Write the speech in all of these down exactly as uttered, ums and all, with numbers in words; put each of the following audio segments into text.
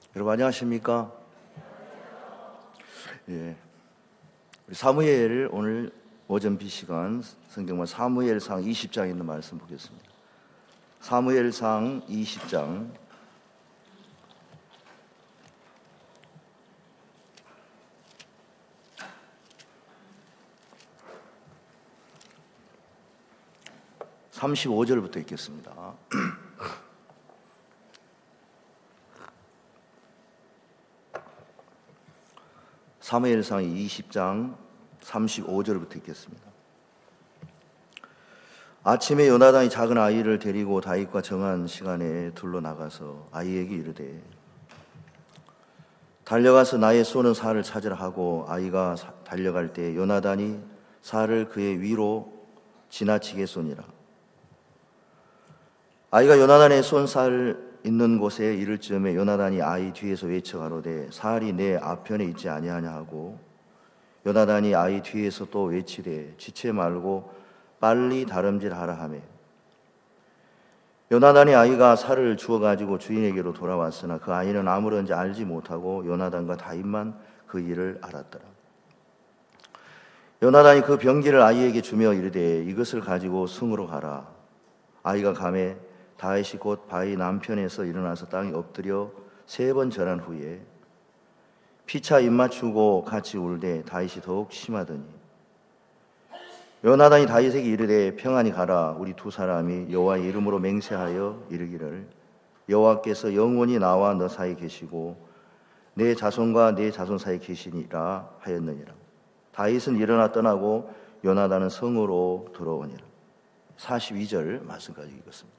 여러분 안녕하십니까? 예, 우리 사무엘 오늘 오전 비시간 성경만 사무엘상 이십 장에 있는 말씀 보겠습니다. 사무엘상 이십 장 삼십오 절부터 읽겠습니다. 사무엘상 이십 장 삼십오 절부터 읽겠습니다. 아침에 요나단이 작은 아이를 데리고 다윗과 정한 시간에 둘러 나가서 아이에게 이르되 달려가서 나의 쏘는 살을 찾으라 하고 아이가 달려갈 때 요나단이 살을 그의 위로 지나치게 쏘니라. 아이가 요나단의 쏜 살 있는 곳에 이를 즈음에 요나단이 아이 뒤에서 외쳐 가로되 살이 내 앞편에 있지 아니하냐 하고 요나단이 아이 뒤에서 또 외치되 지체 말고 빨리 다름질하라 하매 요나단이 아이가 살을 주워 가지고 주인에게로 돌아왔으나 그 아이는 아무런지 알지 못하고 요나단과 다윗만 그 일을 알았더라. 요나단이 그 병기를 아이에게 주며 이르되 이것을 가지고 성으로 가라. 아이가 가매 다윗이 곧 바위 남편에서 일어나서 땅에 엎드려 세 번 절한 후에 피차 입 맞추고 같이 울되 다윗이 더욱 심하더니 요나단이 다윗에게 이르되 평안히 가라. 우리 두 사람이 여호와의 이름으로 맹세하여 이르기를 여호와께서 영원히 나와 너 사이에 계시고 내 자손과 내 자손 사이에 계시니라 하였느니라. 다윗은 일어나 떠나고 요나단은 성으로 들어오니라. 사십이 절 말씀까지 읽었습니다.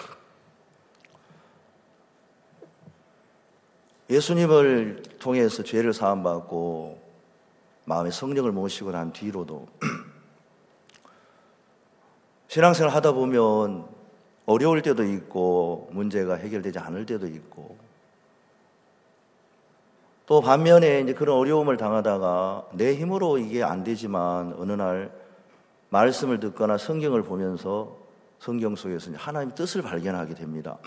예수님을 통해서 죄를 사함받고 마음에 성령을 모시고 난 뒤로도 신앙생활 하다 보면 어려울 때도 있고 문제가 해결되지 않을 때도 있고 또 반면에 이제 그런 어려움을 당하다가 내 힘으로 이게 안 되지만 어느 날 말씀을 듣거나 성경을 보면서 성경 속에서 하나님의 뜻을 발견하게 됩니다.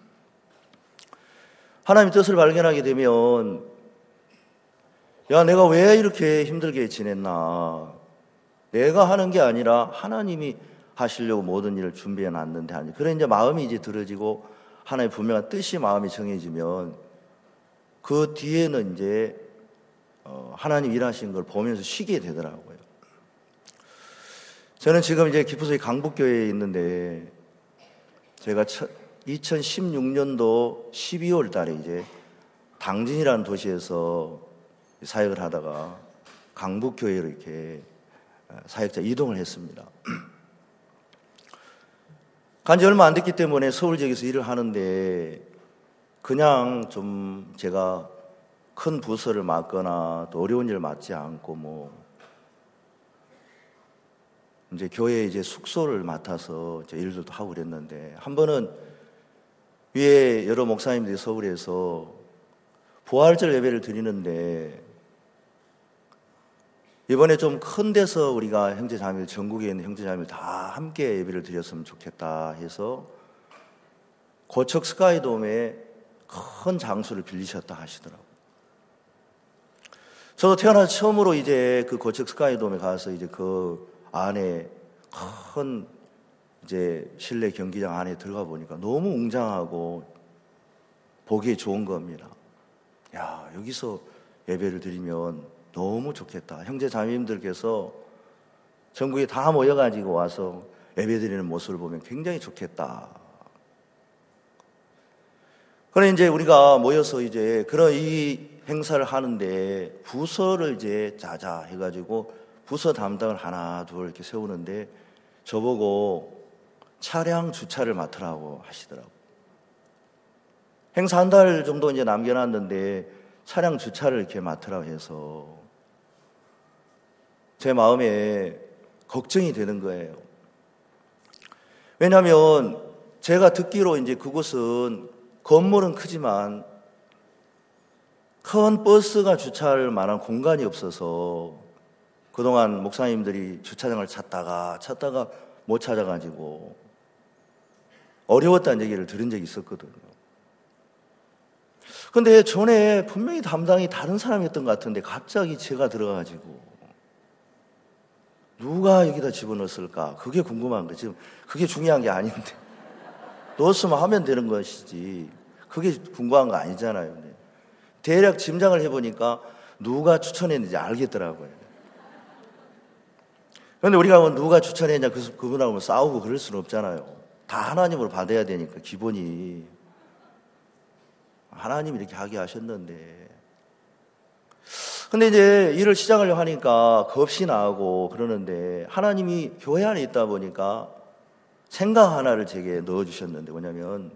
하나님의 뜻을 발견하게 되면 야 내가 왜 이렇게 힘들게 지냈나, 내가 하는 게 아니라 하나님이 하시려고 모든 일을 준비해 놨는데 아니 그래 이제 마음이 이제 들어지고 하나님의 분명한 뜻이 마음이 정해지면 그 뒤에는 이제 하나님 일하신 걸 보면서 쉬게 되더라고요. 저는 지금 이제 기프소의 강북교회에 있는데 제가 이천십육 년도 십이월 달에 이제 당진이라는 도시에서 사역을 하다가 강북교회로 이렇게 사역자 이동을 했습니다. 간지 얼마 안 됐기 때문에 서울 지역에서 일을 하는데 그냥 좀 제가 큰 부서를 맡거나 또 어려운 일을 맡지 않고 뭐 이제 교회에 이제 숙소를 맡아서 이제 일들도 하고 그랬는데 한 번은 위에 여러 목사님들이 서울에서 부활절 예배를 드리는데 이번에 좀 큰 데서 우리가 형제자매들 전국에 있는 형제자매들 다 함께 예배를 드렸으면 좋겠다 해서 고척 스카이돔에 큰 장소를 빌리셨다 하시더라고요. 저도 태어나서 처음으로 이제 그 고척 스카이돔에 가서 이제 그 안에 큰 이제 실내 경기장 안에 들어가 보니까 너무 웅장하고 보기에 좋은 겁니다. 야, 여기서 예배를 드리면 너무 좋겠다. 형제 자매님들께서 전국에 다 모여가지고 와서 예배 드리는 모습을 보면 굉장히 좋겠다. 그래 이제 우리가 모여서 이제 그런 이 행사를 하는데 부서를 이제 짜자 해가지고 부서 담당을 하나 둘 이렇게 세우는데 저보고 차량 주차를 맡으라고 하시더라고요. 행사 한 달 정도 이제 남겨놨는데 차량 주차를 이렇게 맡으라고 해서 제 마음에 걱정이 되는 거예요. 왜냐하면 제가 듣기로 이제 그곳은 건물은 크지만 큰 버스가 주차할 만한 공간이 없어서 그동안 목사님들이 주차장을 찾다가 찾다가 못 찾아가지고 어려웠다는 얘기를 들은 적이 있었거든요. 근데 전에 분명히 담당이 다른 사람이었던 것 같은데 갑자기 제가 들어가가지고 누가 여기다 집어넣었을까? 그게 궁금한 거예요. 지금 그게 중요한 게 아닌데 넣었으면 하면 되는 것이지 그게 궁금한 거 아니잖아요. 대략 짐작을 해보니까 누가 추천했는지 알겠더라고요. 그런데 우리가 뭐 누가 추천했냐 그, 그분하고 뭐 싸우고 그럴 수는 없잖아요. 다 하나님으로 받아야 되니까 기본이 하나님이 이렇게 하게 하셨는데 근데 이제 일을 시작하려고 하니까 겁이 나고 그러는데 하나님이 교회 안에 있다 보니까 생각 하나를 제게 넣어주셨는데 뭐냐면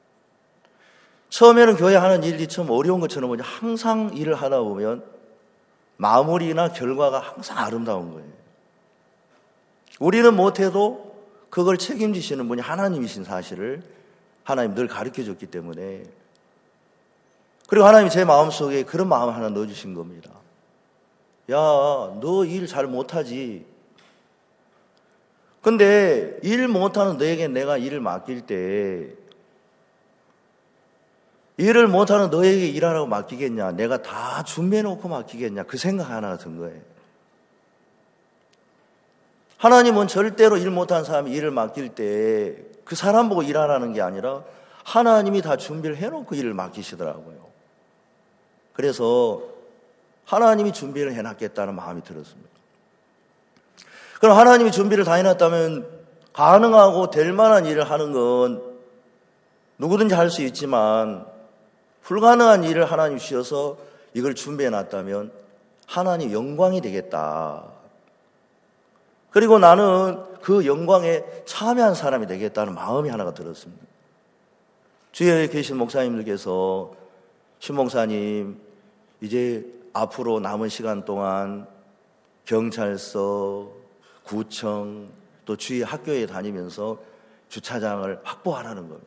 처음에는 교회 하는 일이 참 어려운 것처럼 뭐냐 항상 일을 하다 보면 마무리나 결과가 항상 아름다운 거예요. 우리는 못해도 그걸 책임지시는 분이 하나님이신 사실을 하나님 늘 가르쳐줬기 때문에 그리고 하나님이 제 마음속에 그런 마음 하나 넣어주신 겁니다. 야, 너 일 잘 못하지. 근데 일 못하는 너에게 내가 일을 맡길 때 일을 못하는 너에게 일하라고 맡기겠냐? 내가 다 준비해놓고 맡기겠냐? 그 생각 하나가 든 거예요. 하나님은 절대로 일 못하는 사람이 일을 맡길 때 그 사람 보고 일하라는 게 아니라 하나님이 다 준비를 해놓고 일을 맡기시더라고요. 그래서 하나님이 준비를 해놨겠다는 마음이 들었습니다. 그럼 하나님이 준비를 다 해놨다면 가능하고 될 만한 일을 하는 건 누구든지 할 수 있지만 불가능한 일을 하나님 주셔서 이걸 준비해놨다면 하나님 영광이 되겠다. 그리고 나는 그 영광에 참여한 사람이 되겠다는 마음이 하나가 들었습니다. 주위에 계신 목사님들께서 신 목사님 이제 앞으로 남은 시간 동안 경찰서, 구청 또 주위 학교에 다니면서 주차장을 확보하라는 겁니다.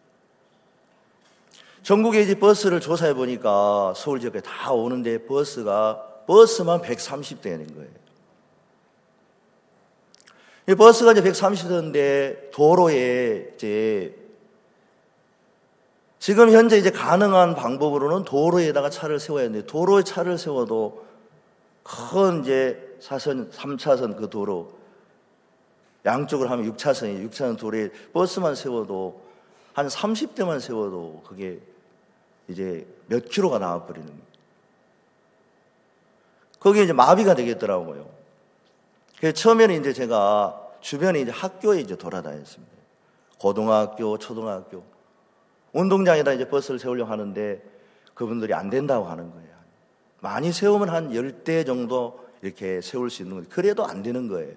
전국에 이제 버스를 조사해 보니까 서울 지역에 다 오는데 버스가 버스만 백삼십 대인 거예요. 이 버스가 이제 백삼십 대인데 도로에 이제 지금 현재 이제 가능한 방법으로는 도로에다가 차를 세워야 하는데 도로에 차를 세워도 큰 이제 사선 삼 차선 그 도로 양쪽으로 하면 육 차선이 육 차선 도로에 버스만 세워도 한 삼십 대만 세워도 그게 이제 몇 킬로가 나와버리는 거예요. 거기에 이제 마비가 되겠더라고요. 그래서 처음에는 이제 제가 주변에 이제 학교에 이제 돌아다녔습니다. 고등학교, 초등학교. 운동장에다 이제 버스를 세우려고 하는데 그분들이 안 된다고 하는 거예요. 많이 세우면 한 열 대 정도 이렇게 세울 수 있는 건데 그래도 안 되는 거예요.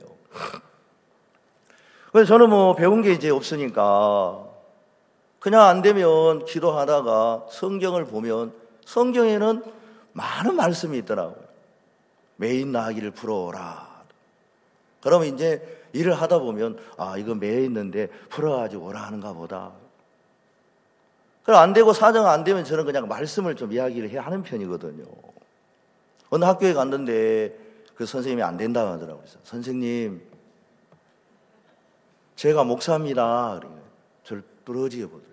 그래서 저는 뭐 배운 게 이제 없으니까 그냥 안 되면 기도하다가 성경을 보면 성경에는 많은 말씀이 있더라고요. 매인 나귀를 풀어오라. 그러면 이제 일을 하다 보면 아 이거 매여 있는데 풀어가지고 오라 하는가 보다. 그럼 안 되고 사정 안 되면 저는 그냥 말씀을 좀 이야기를 해야 하는 편이거든요. 어느 학교에 갔는데 그 선생님이 안 된다고 하더라고요. 선생님 제가 목사입니다. 저를 부러지게 보더라고요.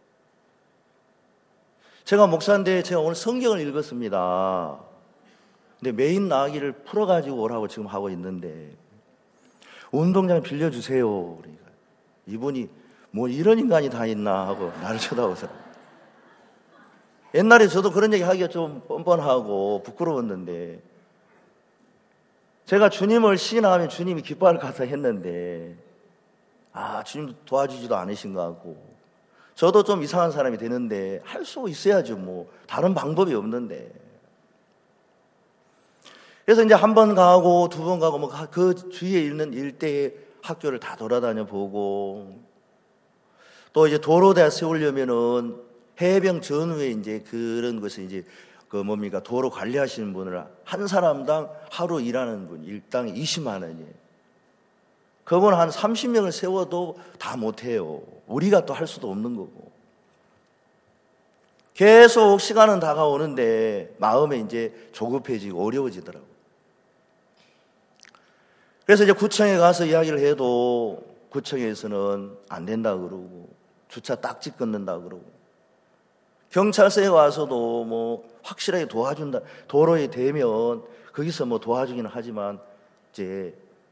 제가 목사인데 제가 오늘 성경을 읽었습니다. 근데 매인 나귀를 풀어가지고 오라고 지금 하고 있는데 운동장 빌려주세요. 그러니까 이분이 뭐 이런 인간이 다 있나 하고 나를 쳐다보더라고요. 옛날에 저도 그런 얘기 하기가 좀 뻔뻔하고 부끄러웠는데 제가 주님을 시인하면 주님이 기뻐할 것 같아 했는데 아 주님 도와주지도 않으신 것 같고 저도 좀 이상한 사람이 되는데 할 수 있어야죠. 뭐 다른 방법이 없는데 그래서 이제 한 번 가고 두 번 가고 뭐 그 주위에 있는 일대의 학교를 다 돌아다녀 보고 또 이제 도로대 세우려면은 해병 전후에 이제 그런 것을 이제 그 뭡니까 도로 관리하시는 분을 한 사람당 하루 일하는 분 일당 이십만 원이에요. 그분 한 삼십 명을 세워도 다 못해요. 우리가 또 할 수도 없는 거고. 계속 시간은 다가오는데 마음에 이제 조급해지고 어려워지더라고요. 그래서 이제 구청에 가서 이야기를 해도 구청에서는 안 된다 그러고 주차 딱지 끊는다 그러고 경찰서에 와서도 뭐 확실하게 도와준다. 도로에 대면 거기서 뭐 도와주기는 하지만 이제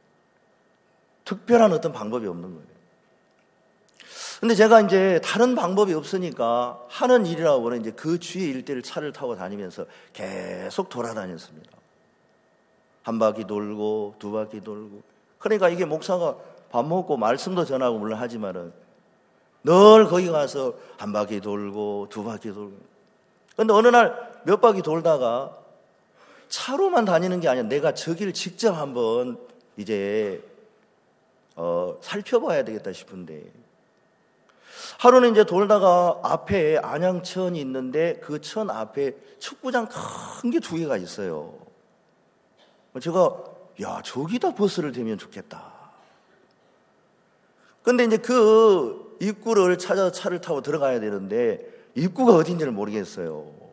특별한 어떤 방법이 없는 거예요. 근데 제가 이제 다른 방법이 없으니까 하는 일이라고는 이제 그 주위의 일대를 차를 타고 다니면서 계속 돌아다녔습니다. 한 바퀴 돌고 두 바퀴 돌고. 그러니까 이게 목사가 밥 먹고 말씀도 전하고 물론 하지만은 늘 거기 가서 한 바퀴 돌고 두 바퀴 돌고. 근데 어느 날 몇 바퀴 돌다가 차로만 다니는 게 아니라 내가 저기를 직접 한번 이제 어, 살펴봐야 되겠다 싶은데 하루는 이제 돌다가 앞에 안양천이 있는데 그 천 앞에 축구장 큰 게 두 개가 있어요. 제가 야 저기다 버스를 대면 좋겠다. 근데 이제 그 입구를 찾아서 차를 타고 들어가야 되는데 입구가 어딘지를 모르겠어요.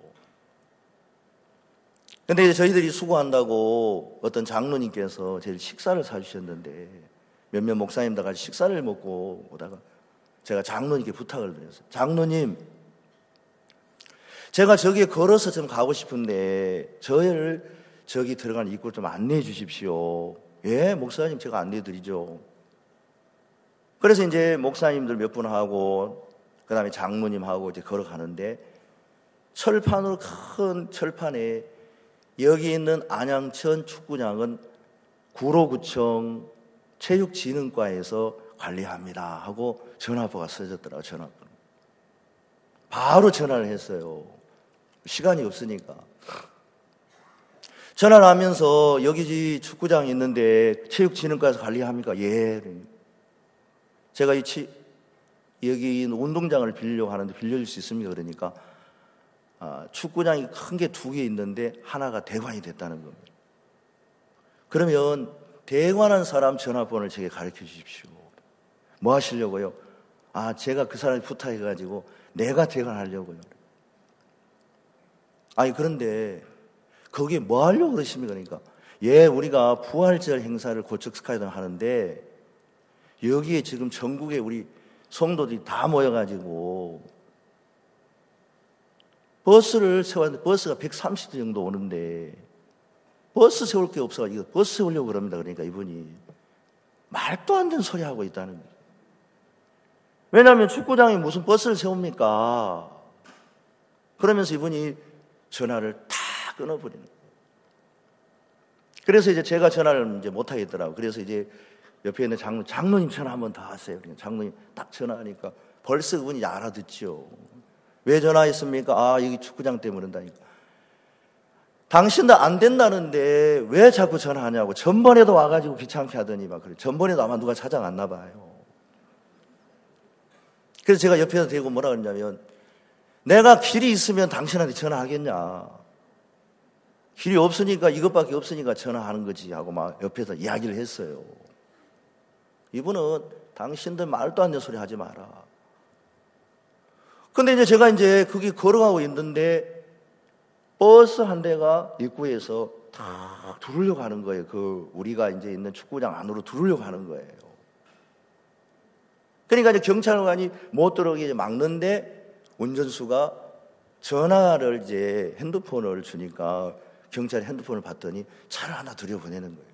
근데 이제 저희들이 수고한다고 어떤 장로님께서 저희 식사를 사주셨는데 몇몇 목사님들 같이 식사를 먹고 오다가 제가 장로님께 부탁을 드렸어요. 장로님, 제가 저기에 걸어서 좀 가고 싶은데 저를 저기 들어가는 입구를 좀 안내해 주십시오. 예, 목사님 제가 안내해 드리죠. 그래서 이제 목사님들 몇 분하고 그 다음에 장로님하고 이제 걸어가는데 철판으로 큰 철판에 여기 있는 안양천 축구장은 구로구청 체육진흥과에서 관리합니다 하고 전화번호가 써졌더라고요. 전화번호. 바로 전화를 했어요. 시간이 없으니까. 전화를 하면서 여기 축구장이 있는데 체육진흥과에서 관리합니까? 예. 제가 이 치, 여기 있는 운동장을 빌리려고 하는데 빌려줄 수 있습니까? 그러니까 아, 축구장이 큰 게 두 개 있는데 하나가 대관이 됐다는 겁니다. 그러면 대관한 사람 전화번호를 제게 가르쳐 주십시오. 뭐 하시려고요? 아, 제가 그 사람이 부탁해가지고 내가 대관하려고요. 아니, 그런데 거기에 뭐 하려고 그러십니까? 그러니까 예, 우리가 부활절 행사를 고척 스카이돔 하는데 여기에 지금 전국에 우리 성도들이 다 모여가지고 버스를 세웠는데 버스가 백삼십 대 정도 오는데 버스 세울 게 없어가지고 버스 세우려고 그럽니다. 그러니까 이분이 말도 안 되는 소리 하고 있다는 거예요. 왜냐하면 축구장에 무슨 버스를 세웁니까? 그러면서 이분이 전화를 다 끊어버리는 거예요. 그래서 이제 제가 전화를 이제 못 하겠더라고요. 그래서 이제 옆에 있는 장로, 장로님 전화 한번 더 하세요. 장로님 딱 전화하니까 벌써 그분이 알아듣죠. 왜 전화했습니까? 아, 여기 축구장 때문에 그런다니까. 당신도 안 된다는데 왜 자꾸 전화하냐고. 전번에도 와가지고 귀찮게 하더니 막 그래. 전번에도 아마 누가 찾아갔나 봐요. 그래서 제가 옆에서 대고 뭐라 그러냐면 내가 길이 있으면 당신한테 전화하겠냐. 길이 없으니까 이것밖에 없으니까 전화하는 거지 하고 막 옆에서 이야기를 했어요. 이분은 당신들 말도 안 되는 소리 하지 마라. 근데 이제 제가 이제 거기 걸어가고 있는데 버스 한 대가 입구에서 다 들어오려고 하는 거예요. 그 우리가 이제 있는 축구장 안으로 들어오려고 하는 거예요. 그러니까 이제 경찰관이 못 들어오게 이제 막는데 운전수가 전화를 이제 핸드폰을 주니까 경찰이 핸드폰을 봤더니 차를 하나 들여보내는 거예요.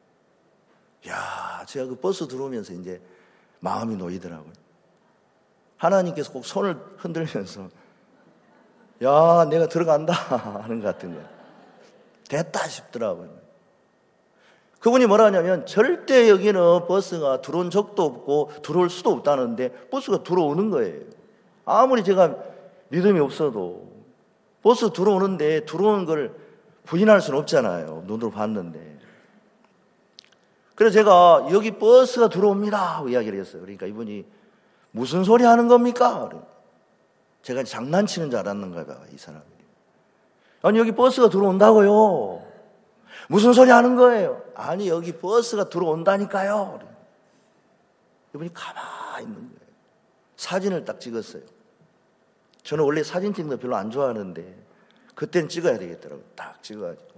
야, 제가 그 버스 들어오면서 이제 마음이 놓이더라고요. 하나님께서 꼭 손을 흔들면서 야, 내가 들어간다 하는 것 같은 거예요. 됐다 싶더라고요. 그분이 뭐라 하냐면 절대 여기는 버스가 들어온 적도 없고 들어올 수도 없다는데 버스가 들어오는 거예요. 아무리 제가 믿음이 없어도 버스 들어오는데 들어오는 걸 부인할 수는 없잖아요. 눈으로 봤는데. 그래서 제가 여기 버스가 들어옵니다 하고 이야기를 했어요. 그러니까 이분이 무슨 소리 하는 겁니까? 제가 장난치는 줄 알았는가 봐요, 이 사람이. 아니, 여기 버스가 들어온다고요. 무슨 소리 하는 거예요? 아니, 여기 버스가 들어온다니까요. 이분이 가만히 있는 거예요. 사진을 딱 찍었어요. 저는 원래 사진 찍는 거 별로 안 좋아하는데 그때는 찍어야 되겠더라고요. 딱 찍어가지고.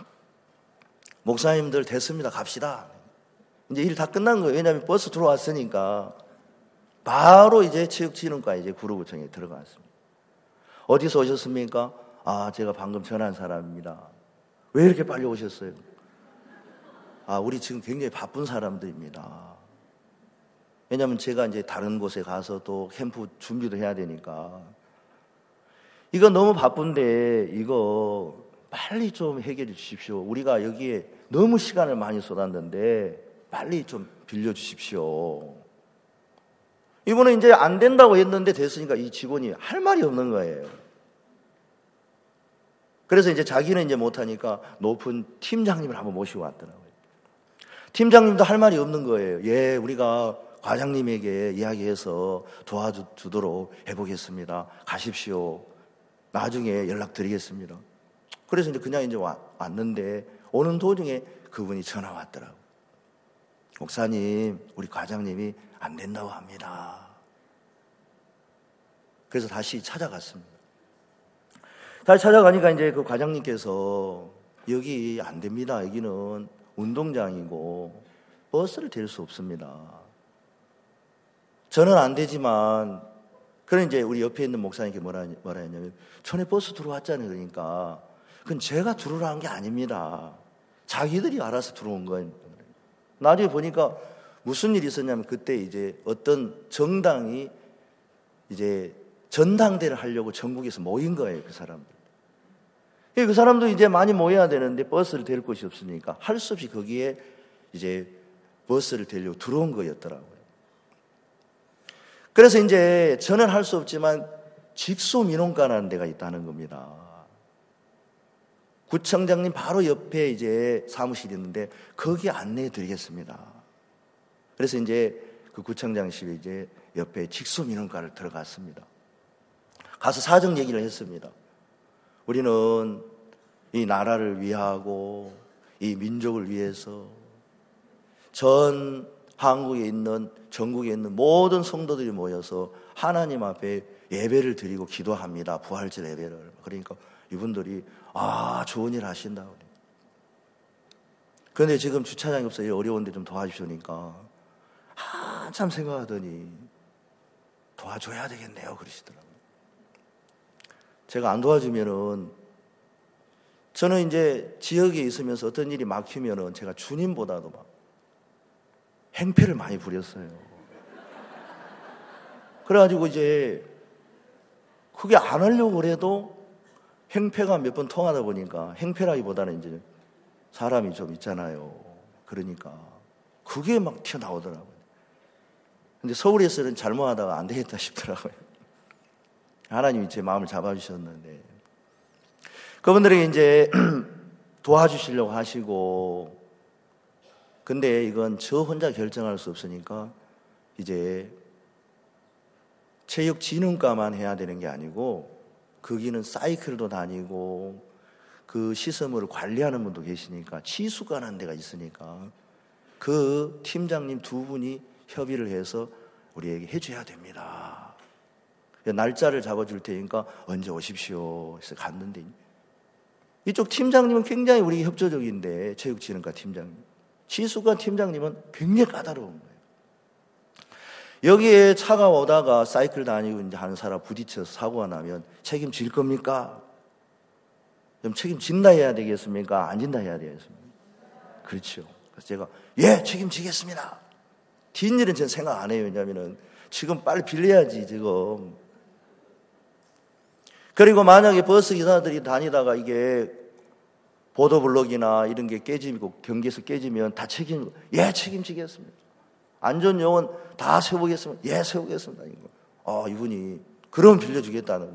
목사님들 됐습니다. 갑시다. 이제 일 다 끝난 거예요. 왜냐하면 버스 들어왔으니까. 바로 이제 체육진흥과 이제 구로구청에 들어갔습니다. 어디서 오셨습니까? 아, 제가 방금 전화한 사람입니다. 왜 이렇게 빨리 오셨어요? 아, 우리 지금 굉장히 바쁜 사람들입니다. 왜냐하면 제가 이제 다른 곳에 가서 또 캠프 준비도 해야 되니까. 이거 너무 바쁜데 이거 빨리 좀 해결해 주십시오. 우리가 여기에 너무 시간을 많이 쏟았는데 빨리 좀 빌려주십시오. 이번에 이제 안 된다고 했는데 됐으니까 이 직원이 할 말이 없는 거예요. 그래서 이제 자기는 이제 못하니까 높은 팀장님을 한번 모시고 왔더라고요. 팀장님도 할 말이 없는 거예요. 예, 우리가 과장님에게 이야기해서 도와주도록 해보겠습니다. 가십시오. 나중에 연락드리겠습니다. 그래서 이제 그냥 이제 왔는데 오는 도중에 그분이 전화 왔더라고요. 목사님, 우리 과장님이 안 된다고 합니다. 그래서 다시 찾아갔습니다. 다시 찾아가니까 이제 그 과장님께서 여기 안 됩니다. 여기는 운동장이고 버스를 댈 수 없습니다. 저는 안 되지만, 그런 이제 우리 옆에 있는 목사님께 뭐라, 뭐라 했냐면, 전에 버스 들어왔잖아요. 그러니까 그건 제가 들어오라는 게 아닙니다. 자기들이 알아서 들어온 거예요. 나중에 보니까 무슨 일이 있었냐면, 그때 이제 어떤 정당이 이제 전당대를 하려고 전국에서 모인 거예요, 그 사람들. 그 사람도 이제 많이 모여야 되는데 버스를 댈 곳이 없으니까 할 수 없이 거기에 이제 버스를 대려고 들어온 거였더라고요. 그래서 이제 저는 할 수 없지만 직소민원과라는 데가 있다는 겁니다. 구청장님 바로 옆에 이제 사무실이 있는데 거기 안내해 드리겠습니다. 그래서 이제 그 구청장실에 이제 옆에 직소민원과를 들어갔습니다. 가서 사정 얘기를 했습니다. 우리는 이 나라를 위하고 이 민족을 위해서 전 한국에 있는, 전국에 있는 모든 성도들이 모여서 하나님 앞에 예배를 드리고 기도합니다. 부활절 예배를. 그러니까 이분들이 아, 좋은 일 하신다. 그런데 지금 주차장이 없어요. 어려운데 좀 도와주시니까 한참 생각하더니 도와줘야 되겠네요. 그러시더라고요. 제가 안 도와주면은, 저는 이제 지역에 있으면서 어떤 일이 막히면은 제가 주님보다도 막 행패를 많이 부렸어요. 그래가지고 이제 그게 안 하려고 그래도 행패가 몇 번 통하다 보니까, 행패라기보다는 이제 사람이 좀 있잖아요. 그러니까 그게 막 튀어나오더라고요. 근데 서울에서는 잘못하다가 안 되겠다 싶더라고요. 하나님이 제 마음을 잡아주셨는데, 그분들에게 이제 도와주시려고 하시고, 근데 이건 저 혼자 결정할 수 없으니까 이제 체육진흥과만 해야 되는 게 아니고, 거기는 사이클도 다니고 그 시설물을 관리하는 분도 계시니까 치수과라는 데가 있으니까 그 팀장님 두 분이 협의를 해서 우리에게 해줘야 됩니다. 날짜를 잡아줄 테니까 언제 오십시오 해서 갔는데, 이쪽 팀장님은 굉장히 우리 협조적인데, 체육진흥과 팀장님, 치수과 팀장님은 굉장히 까다로운 거예요. 여기에 차가 오다가 사이클 다니고 이제 하는 사람 부딪혀서 사고가 나면 책임질 겁니까? 그럼 책임진다 해야 되겠습니까? 안 진다 해야 되겠습니까? 그렇죠. 그래서 제가 예, 책임지겠습니다. 뒷일은 저는 생각 안 해요. 왜냐하면 지금 빨리 빌려야지 지금. 그리고 만약에 버스 기사들이 다니다가 이게 보도블록이나 이런 게 깨지고 경기에서 깨지면 다 책임, 예, 책임지겠습니다. 안전요원 다 세우겠습니다. 예, 세우겠습니다. 이거. 아, 이분이 그럼 빌려주겠다는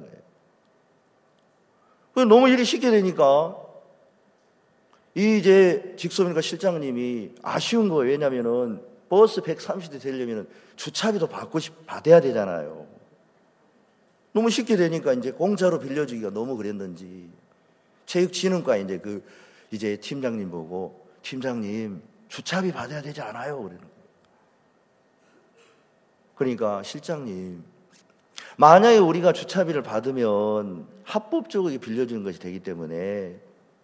거예요. 너무 일이 쉽게 되니까 이 이제 직소민과 실장님이 아쉬운 거예요. 왜냐면은 버스 백삼십 대 되려면 주차비도 받고 싶, 받아야 되잖아요. 너무 쉽게 되니까 이제 공짜로 빌려주기가 너무 그랬는지 체육진흥과 이제 그 이제 팀장님 보고, 팀장님 주차비 받아야 되지 않아요? 그러는 거예요. 그러니까 실장님, 만약에 우리가 주차비를 받으면 합법적으로 빌려주는 것이 되기 때문에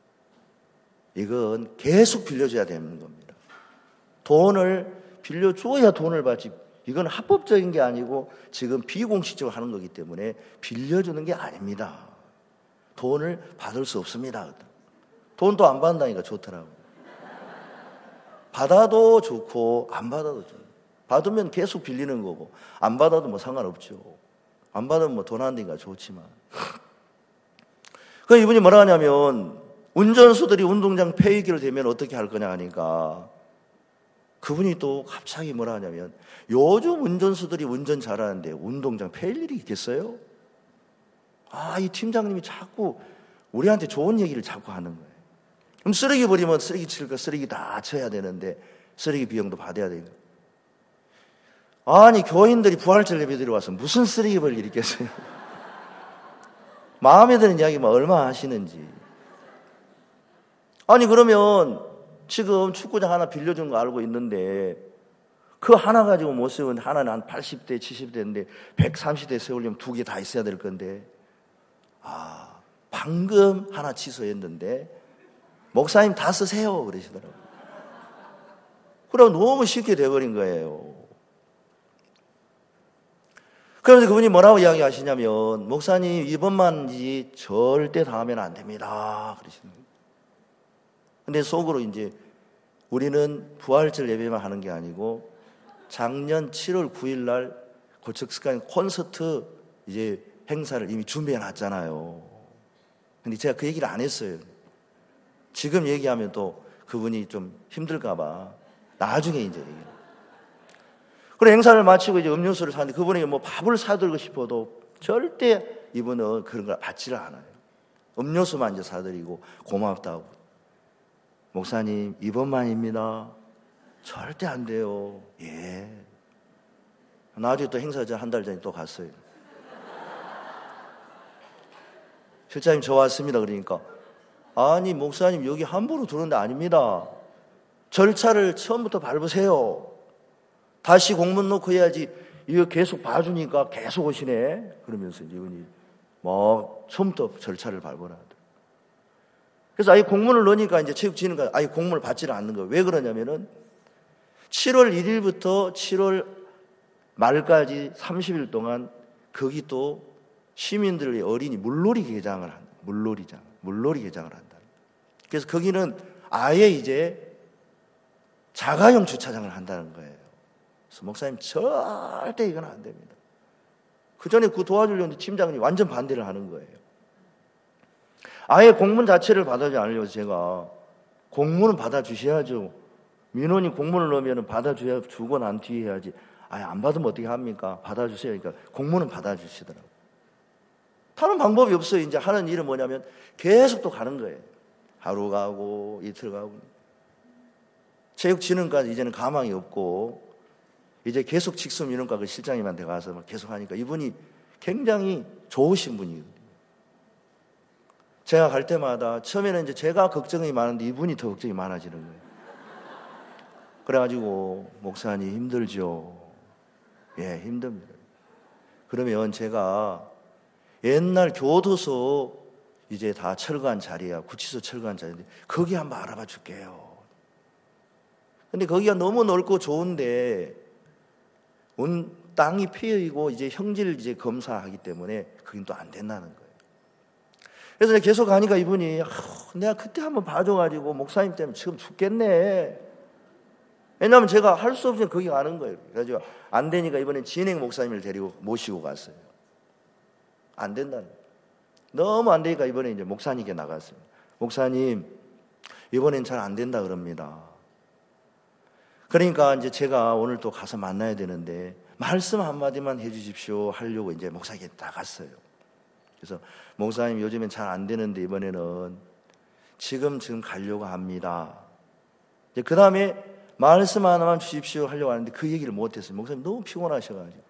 이건 계속 빌려줘야 되는 겁니다. 돈을 빌려줘야 돈을 받지, 이건 합법적인 게 아니고 지금 비공식적으로 하는 거기 때문에 빌려주는 게 아닙니다. 돈을 받을 수 없습니다. 돈도 안 받는다니까 좋더라고. 받아도 좋고 안 받아도 좋고. 받으면 계속 빌리는 거고 안 받아도 뭐 상관없죠. 안 받으면 뭐 돈 안 되니까 좋지만. 그 이분이 뭐라 하냐면 운전수들이 운동장 폐기를 되면 어떻게 할 거냐 하니까 그분이 또 갑자기 뭐라 하냐면 요즘 운전수들이 운전 잘하는데 운동장 폐일 일이 있겠어요? 아, 이 팀장님이 자꾸 우리한테 좋은 얘기를 자꾸 하는 거예요. 그럼 쓰레기 버리면 쓰레기 칠 거 쓰레기 다 쳐야 되는데 쓰레기 비용도 받아야 되고. 아니 교인들이 부활절 예배 드리러 와서 무슨 쓰레기 버릴 일 있겠어요? 마음에 드는 이야기만 얼마나 하시는지. 아니 그러면 지금 축구장 하나 빌려준 거 알고 있는데 그 하나 가지고 못 세우는 하나는 한 팔십 대 칠십 대인데 백삼십 대 세우려면 두 개 다 있어야 될 건데 아 방금 하나 취소했는데 목사님 다 쓰세요 그러시더라고요. 그럼 너무 쉽게 돼버린 거예요. 그래서 그분이 뭐라고 이야기하시냐면 목사님 이번만이지 절대 당하면 안 됩니다 그러시는 거예요. 근데 속으로 이제 우리는 부활절 예배만 하는 게 아니고 작년 칠월 구일 날 고척스카이 콘서트 이제 행사를 이미 준비해 놨잖아요. 근데 제가 그 얘기를 안 했어요. 지금 얘기하면 또 그분이 좀 힘들까봐 나중에 이제 얘기해요. 그래 행사를 마치고 이제 음료수를 사는데 그분에게 뭐 밥을 사들고 싶어도 절대 이분은 그런 걸 받지를 않아요. 음료수만 이제 사드리고 고맙다고. 목사님 이번만입니다. 절대 안 돼요. 예. 나중에 또 행사 한 달 전에 또 갔어요. 실장님 저 왔습니다. 그러니까 아니 목사님 여기 함부로 들어오는 데 아닙니다. 절차를 처음부터 밟으세요. 다시 공문 놓고 해야지 이거 계속 봐주니까 계속 오시네. 그러면서 이분이 막 처음부터 절차를 밟으라. 그래서 아예 공문을 넣으니까 이제 체육진흥가 아예 공문을 받지를 않는 거예요. 왜 그러냐면은 칠월 일일부터 칠월 말까지 삼십 일 동안 거기 또 시민들의 어린이 물놀이 개장을 한다. 물놀이장, 물놀이 개장을 한다. 그래서 거기는 아예 이제 자가용 주차장을 한다는 거예요. 그래서 목사님 절대 이건 안 됩니다. 그 전에 그 도와주려는 팀장님이 완전 반대를 하는 거예요. 아예 공문 자체를 받아주지 않으려고 제가 공문은 받아주셔야죠. 민원이 공문을 넣으면 받아줘야 주고 난 뒤에 해야지. 아예 안 받으면 어떻게 합니까? 받아주세요. 그러니까 공문은 받아주시더라고요. 다른 방법이 없어요. 이제 하는 일은 뭐냐면 계속 또 가는 거예요. 하루 가고 이틀 가고. 체육진흥까지 이제는 가망이 없고 이제 계속 직수민원과 그 실장님한테 가서 계속 하니까 이분이 굉장히 좋으신 분이거든요. 제가 갈 때마다 처음에는 이제 제가 걱정이 많은데 이분이 더 걱정이 많아지는 거예요. 그래가지고 목사님 힘들죠. 예, 힘듭니다. 그러면 제가 옛날 교도소 이제 다 철거한 자리야. 구치소 철거한 자리인데 거기 한번 알아봐 줄게요. 근데 거기가 너무 넓고 좋은데 온 땅이 피어있고 이제 형질 이제 검사하기 때문에 그긴 또 안 된다는 거예요. 그래서 계속 가니까 이분이 아, 내가 그때 한번 봐줘가지고 목사님 때문에 지금 죽겠네. 왜냐하면 제가 할 수 없으면 거기 가는 거예요. 그래가지고 안 되니까 이번엔 진행 목사님을 데리고 모시고 갔어요. 안 된다는 거예요. 너무 안 되니까 이번에 이제 목사님께 나갔어요. 목사님 이번엔 잘 안 된다 그럽니다. 그러니까 이제 제가 오늘 또 가서 만나야 되는데 말씀 한마디만 해주십시오 하려고 이제 목사님께 나갔어요. 그래서 목사님 요즘엔 잘 안 되는데 이번에는 지금 지금 가려고 합니다. 이제 그 다음에 말씀 하나만 주십시오 하려고 하는데 그 얘기를 못했어요. 목사님 너무 피곤하셔가지고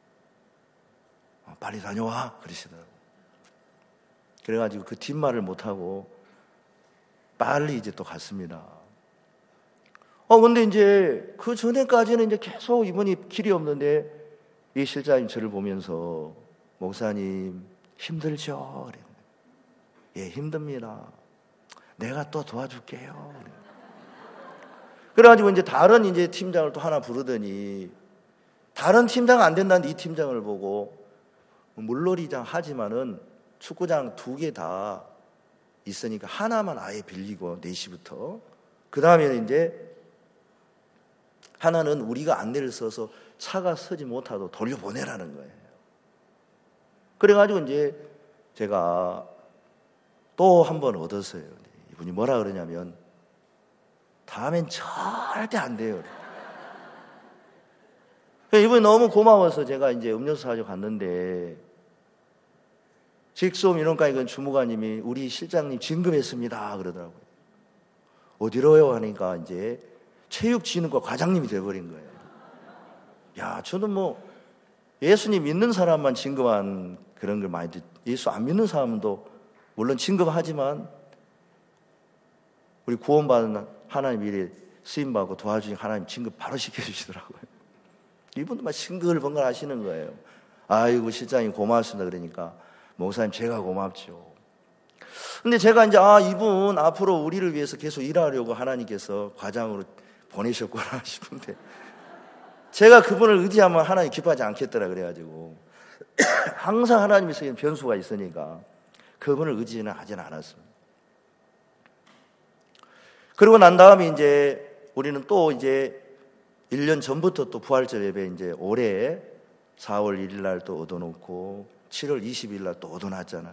빨리 다녀와 그러시더라고요. 그래가지고 그 뒷말을 못하고 빨리 이제 또 갔습니다. 어, 근데 이제 그 전에까지는 이제 계속 이분이 길이 없는데 이 실장님 저를 보면서 목사님 힘들죠? 그래요. 예, 힘듭니다. 내가 또 도와줄게요. 그래가지고 이제 다른 이제 팀장을 또 하나 부르더니 다른 팀장 안 된다는데 이 팀장을 보고 물놀이장 하지만은 축구장 두 개 다 있으니까 하나만 아예 빌리고 네 시부터 그 다음에는 이제 하나는 우리가 안내를 써서 차가 서지 못하도록 돌려보내라는 거예요. 그래가지고 이제 제가 또 한 번 얻었어요. 이분이 뭐라 그러냐면 다음엔 절대 안 돼요. 이분이 너무 고마워서 제가 이제 음료수 사러 갔는데 직속 민원과의건 주무관님이 우리 실장님 진급했습니다 그러더라고요. 어디로요? 하니까 이제 체육진흥과 과장님이 돼버린 거예요. 야, 저는 뭐 예수님 믿는 사람만 진급한 그런 걸 많이 듣, 예수 안 믿는 사람도 물론 진급하지만 우리 구원받은 하나님 일에 쓰임받고 도와주신 하나님 진급 바로 시켜주시더라고요. 이분도 막 싱글벙글 하시는 거예요. 아이고 실장님 고맙습니다. 그러니까 목사님 제가 고맙죠. 근데 제가 이제 아 이분 앞으로 우리를 위해서 계속 일하려고 하나님께서 과장으로 보내셨구나 싶은데 제가 그분을 의지하면 하나님 기뻐하지 않겠더라 그래가지고 항상 하나님이 쓰인 변수가 있으니까 그분을 의지는 하지는 않았습니다. 그러고 난 다음에 이제 우리는 또 이제 일 년 전부터 또 부활절 예배 이제 올해 사월 일일 날 또 얻어놓고 칠월 이십일 날 또 얻어놨잖아요.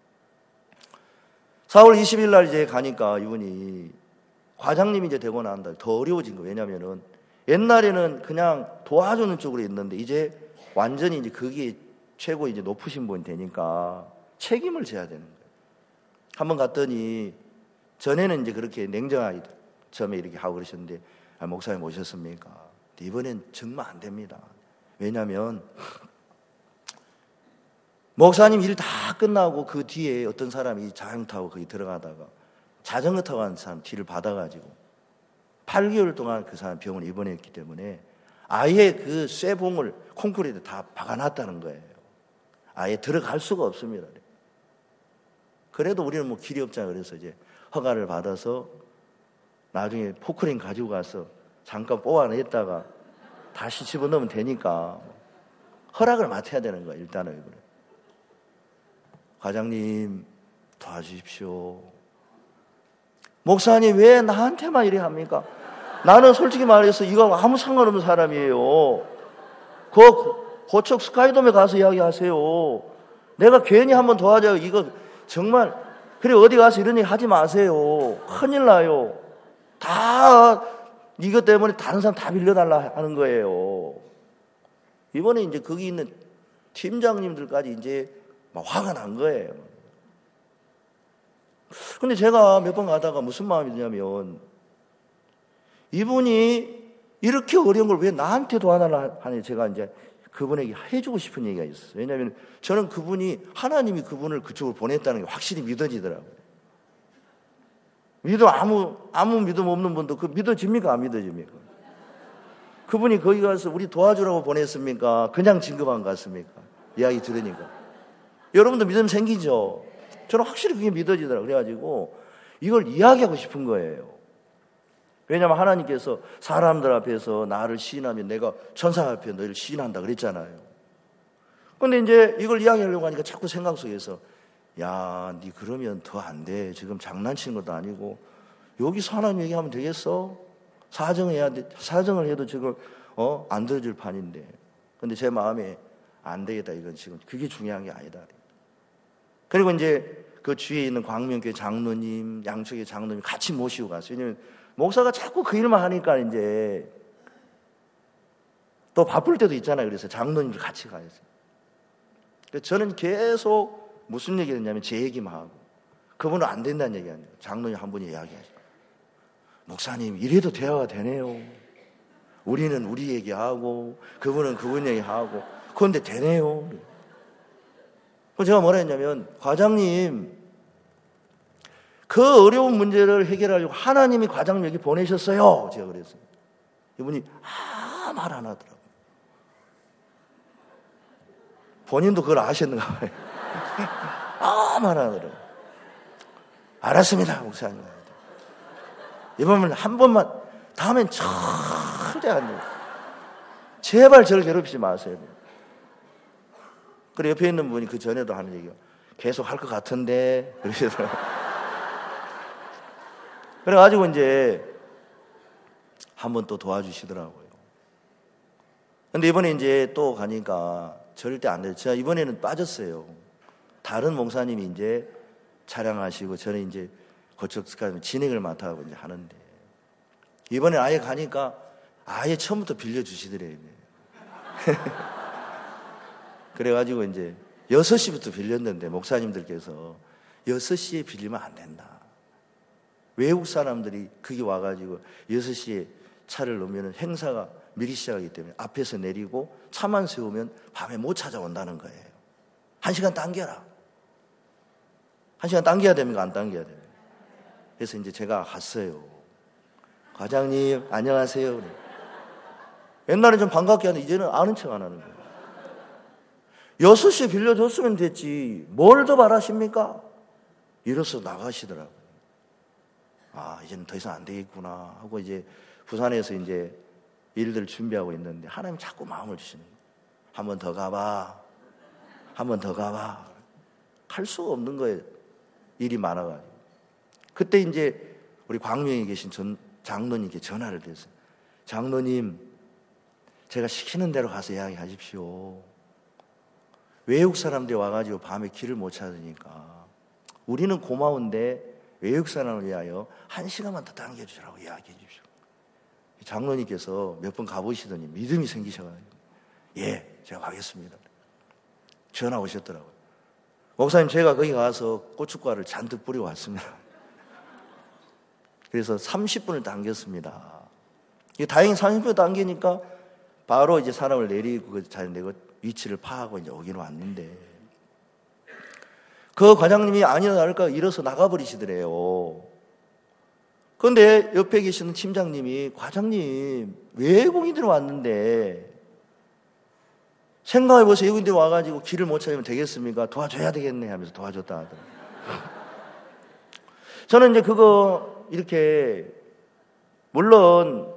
사월 이십일 날 이제 가니까 이분이 과장님이 이제 되고 난 다음에 더 어려워진 거예요. 왜냐면은 옛날에는 그냥 도와주는 쪽으로 있는데 이제 완전히 이제 그게 최고 이제 높으신 분이 되니까 책임을 져야 되는 거예요. 한번 갔더니 전에는 이제 그렇게 냉정하게 처음에 이렇게 하고 그러셨는데 아, 목사님 오셨습니까? 이번엔 정말 안 됩니다. 왜냐하면 목사님 일 다 끝나고 그 뒤에 어떤 사람이 자전거 타고 거기 들어가다가 자전거 타고 간 사람 뒤를 받아가지고 팔 개월 동안 그 사람 병원에 입원했기 때문에 아예 그 쇠봉을 콘크리트에 다 박아놨다는 거예요. 아예 들어갈 수가 없습니다. 그래도 우리는 뭐 길이 없잖아요. 그래서 이제 허가를 받아서 나중에 포크레인 가지고 가서 잠깐 뽑아냈다가 다시 집어넣으면 되니까 허락을 맡아야 되는 거예요. 일단은. 과장님 도와주십시오. 목사님 왜 나한테만 이래 합니까? 나는 솔직히 말해서 이거 아무 상관없는 사람이에요. 그 고척 스카이돔에 가서 이야기하세요. 내가 괜히 한번 도와줘요. 이거 정말 그래 어디 가서 이런 얘기 하지 마세요. 큰일 나요. 다 이것 때문에 다른 사람 다 빌려달라 하는 거예요. 이번에 이제 거기 있는 팀장님들까지 이제 막 화가 난 거예요. 근데 제가 몇 번 가다가 무슨 마음이 드냐면 이분이 이렇게 어려운 걸 왜 나한테 도와달라 하니 제가 이제 그분에게 해주고 싶은 얘기가 있었어요. 왜냐하면 저는 그분이 하나님이 그분을 그쪽으로 보냈다는 게 확실히 믿어지더라고요. 믿어 아무 아무 믿음 없는 분도 그 믿어집니까 안 믿어집니까? 그분이 거기 가서 우리 도와주라고 보냈습니까? 그냥 진급한 것 같습니까? 이야기 들으니까 여러분도 믿음 생기죠. 저는 확실히 그게 믿어지더라고요. 그래가지고 이걸 이야기하고 싶은 거예요. 왜냐하면 하나님께서 사람들 앞에서 나를 시인하면 내가 천사 앞에 너희를 시인한다 그랬잖아요. 그런데 이제 이걸 이야기하려고 하니까 자꾸 생각 속에서 야, 니 그러면 더 안 돼. 지금 장난치는 것도 아니고 여기서 하나님 얘기하면 되겠어? 사정해야 돼. 사정을 해도 지금 어? 안 들어줄 판인데. 근데 제 마음에 안 되겠다. 이건 지금 그게 중요한 게 아니다. 그리고 이제 그 주위에 있는 광명교회 장로님, 양쪽의 장로님 같이 모시고 갔어요. 왜냐면 목사가 자꾸 그 일만 하니까 이제 또 바쁠 때도 있잖아요. 그래서 장로님들 같이 가야죠. 저는 계속 무슨 얘기를 했냐면 제 얘기만 하고 그분은 안 된다는 얘기 아니에요. 장로님 한 분이 이야기하죠. 목사님 이래도 대화가 되네요. 우리는 우리 얘기하고 그분은 그분 얘기하고 그런데 되네요. 그래서 제가 뭐라 했냐면 과장님 그 어려운 문제를 해결하려고 하나님이 과장님 여기 보내셨어요. 제가 그랬어요. 이분이 아 말 안 하더라고요. 본인도 그걸 아셨는가 봐요. 아 말 안 하더라고요. 알았습니다 목사님. 이번엔 한 번만 다음엔 절대 안 돼요. 제발 저를 괴롭히지 마세요. 그래 옆에 있는 분이 그 전에도 하는 얘기가 계속 할 것 같은데 그러시더라고요. 그래가지고 이제 한 번 또 도와주시더라고요. 근데 이번에 이제 또 가니까 절대 안 돼요. 제가 이번에는 빠졌어요. 다른 목사님이 이제 촬영하시고 저는 이제 고척스카이 진행을 맡아가고 이제 하는데 이번에 아예 가니까 아예 처음부터 빌려주시더래요. 그래가지고 이제 여섯 시부터 빌렸는데 목사님들께서 여섯 시에 빌리면 안 된다. 외국 사람들이 거기 와가지고 여섯 시에 차를 놓으면 행사가 미리 시작하기 때문에 앞에서 내리고 차만 세우면 밤에 못 찾아온다는 거예요. 한 시간 당겨라. 한 시간 당겨야 됩니까? 안 당겨야 됩니까? 그래서 이제 제가 갔어요. 과장님 안녕하세요. 옛날에 좀 반갑게 하는데 이제는 아는 척 안 하는 거예요. 여섯 시에 빌려줬으면 됐지 뭘 더 바라십니까? 이래서 나가시더라고요. 아 이제는 더 이상 안 되겠구나 하고 이제 부산에서 이제 일들 준비하고 있는데 하나님 자꾸 마음을 주시는 거예요. 한 번 더 가봐. 한 번 더 가봐. 갈 수가 없는 거예요. 일이 많아가지고. 그때 이제 우리 광명에 계신 전 장로님께 전화를 드렸어요. 장로님 제가 시키는 대로 가서 이야기하십시오. 외국 사람들이 와가지고 밤에 길을 못 찾으니까 우리는 고마운데 외국 사람을 위하여 한 시간만 더 당겨주시라고 이야기해 주십시오. 장로님께서 몇 번 가보시더니 믿음이 생기셔가지고 예 제가 가겠습니다. 전화 오셨더라고요. 목사님 제가 거기 가서 고춧가루를 잔뜩 뿌리고 왔습니다. 그래서 삼십 분을 당겼습니다. 다행히 삼십 분 당기니까 바로 이제 사람을 내리고 그 자리 내고 위치를 파악하고 이제 오기는 왔는데 그 과장님이 아니나 다를까 일어서 나가버리시더래요. 그런데 옆에 계시는 팀장님이 과장님 외국인들이 왔는데 생각해보세요. 외국인들이 와가지고 길을 못 찾으면 되겠습니까? 도와줘야 되겠네 하면서 도와줬다 하더라고요. 저는 이제 그거 이렇게 물론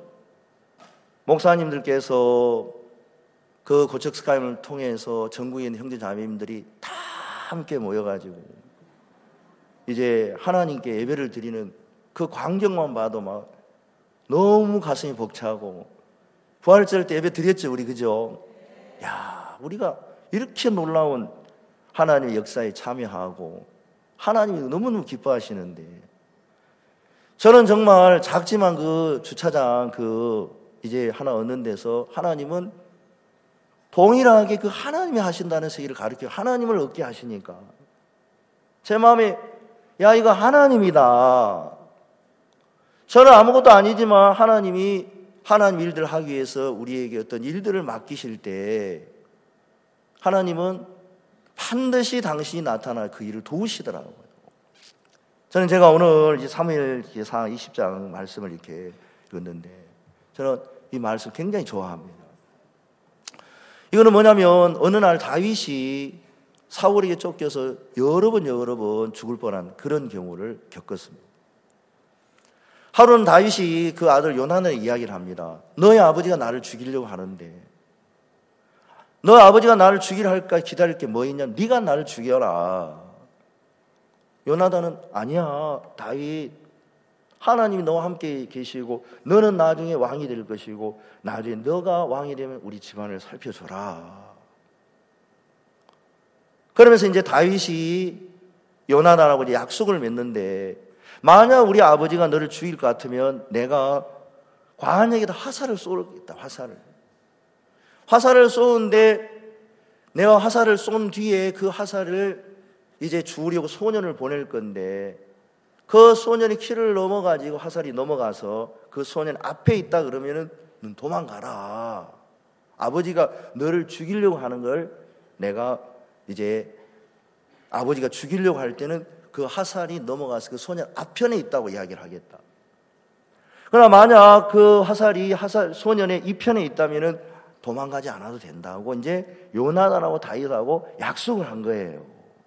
목사님들께서 그 고척 스카이를 통해서 전국에 있는 형제 자매님들이 다 함께 모여가지고 이제 하나님께 예배를 드리는 그 광경만 봐도 막 너무 가슴이 벅차고 부활절 때 예배 드렸죠 우리 그죠? 야 우리가 이렇게 놀라운 하나님의 역사에 참여하고 하나님이 너무너무 기뻐하시는데 저는 정말 작지만 그 주차장 그 이제 하나 얻는 데서 하나님은 동일하게 그 하나님이 하신다는 세계를 가르쳐 하나님을 얻게 하시니까 제 마음에 야 이거 하나님이다. 저는 아무것도 아니지만 하나님이 하나님 일들을 하기 위해서 우리에게 어떤 일들을 맡기실 때 하나님은 반드시 당신이 나타나 그 일을 도우시더라고요. 저는 제가 오늘 이제 사무엘상 이십 장 말씀을 이렇게 읽었는데 저는 이 말씀 굉장히 좋아합니다. 이거는 뭐냐면 어느 날 다윗이 사울에게 쫓겨서 여러 번 여러 번 죽을 뻔한 그런 경우를 겪었습니다. 하루는 다윗이 그 아들 요나단에게 이야기를 합니다. 너의 아버지가 나를 죽이려고 하는데 너의 아버지가 나를 죽이려 할까 기다릴 게 뭐 있냐? 네가 나를 죽여라. 요나단은 아니야 다윗 하나님이 너와 함께 계시고 너는 나중에 왕이 될 것이고 나중에 너가 왕이 되면 우리 집안을 살펴줘라. 그러면서 이제 다윗이 요나단하고 이제 약속을 맺는데 만약 우리 아버지가 너를 죽일 것 같으면 내가 관에게다 화살을 쏘겠다. 화살을 화살을 쏘는데 내가 화살을 쏜 뒤에 그 화살을 이제 주우려고 소년을 보낼 건데 그 소년이 키를 넘어가지고 화살이 넘어가서 그 소년 앞에 있다 그러면은 넌 도망가라. 아버지가 너를 죽이려고 하는 걸 내가 이제 아버지가 죽이려고 할 때는 그 화살이 넘어가서 그 소년 앞편에 있다고 이야기를 하겠다. 그러나 만약 그 화살이 화살 소년의 이편에 있다면은 도망가지 않아도 된다고 이제 요나단하고 다윗하고 약속을 한 거예요.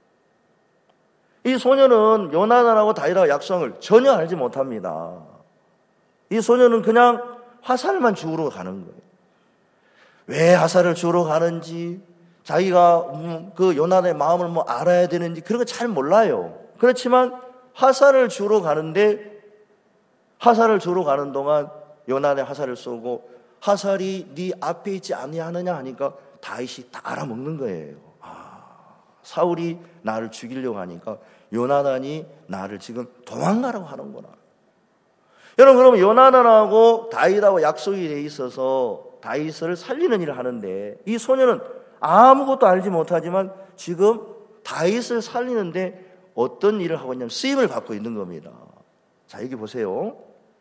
이 소년은 요나단하고 다윗하고 약속을 전혀 알지 못합니다. 이 소년은 그냥 화살만 주우러 가는 거예요. 왜 하사를 주러 가는지, 자기가 음, 그 요나단의 마음을 뭐 알아야 되는지 그런 거 잘 몰라요. 그렇지만 하사를 주러 가는데, 하사를 주러 가는 동안 요나단의 하사를 쏘고 하살이 네 앞에 있지 아니하느냐 하니까 다윗이 다 알아먹는 거예요. 아, 사울이 나를 죽이려고 하니까 요나단이 나를 지금 도망가라고 하는구나. 여러분, 그러면 요나단하고 다윗하고 약속이 돼 있어서 다윗을 살리는 일을 하는데, 이 소녀는 아무것도 알지 못하지만 지금 다윗을 살리는데 어떤 일을 하고 있냐면 쓰임을 받고 있는 겁니다. 자, 여기 보세요.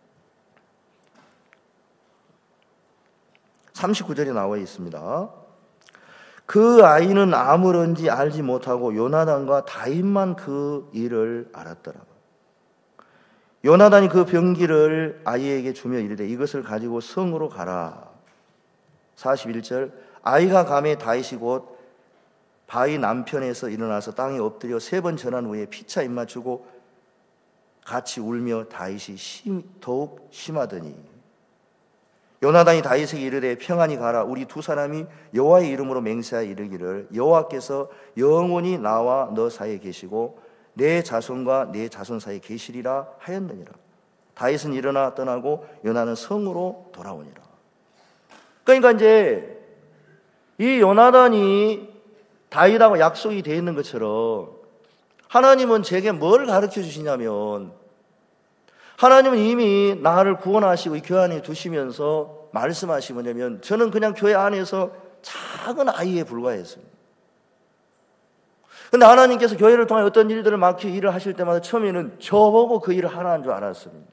삼십구 절에 나와 있습니다. 그 아이는 아무런지 알지 못하고 요나단과 다윗만 그 일을 알았더라. 요나단이 그 병기를 아이에게 주며 이르되 이것을 가지고 성으로 가라. 사십일 절, 아이가 가매 다윗이 곧 바위 남편에서 일어나서 땅에 엎드려 세 번 전한 후에 피차 입맞추고 같이 울며 다윗이 심, 더욱 심하더니 요나단이 다윗에게 이르되 평안히 가라. 우리 두 사람이 여호와의 이름으로 맹세하여 이르기를 여호와께서 영원히 나와 너 사이에 계시고 내 자손과 내 자손 사이에 계시리라 하였느니라. 다윗은 일어나 떠나고 요나단은 성으로 돌아오니라. 그러니까 이제 이 요나단이 다윗하고 약속이 되어 있는 것처럼 하나님은 제게 뭘 가르쳐 주시냐면, 하나님은 이미 나를 구원하시고 이 교회 안에 두시면서 말씀하시기 뭐냐면, 저는 그냥 교회 안에서 작은 아이에 불과했습니다. 그런데 하나님께서 교회를 통해 어떤 일들을 맡겨 일을 하실 때마다 처음에는 저보고 그 일을 하라는 줄 알았습니다.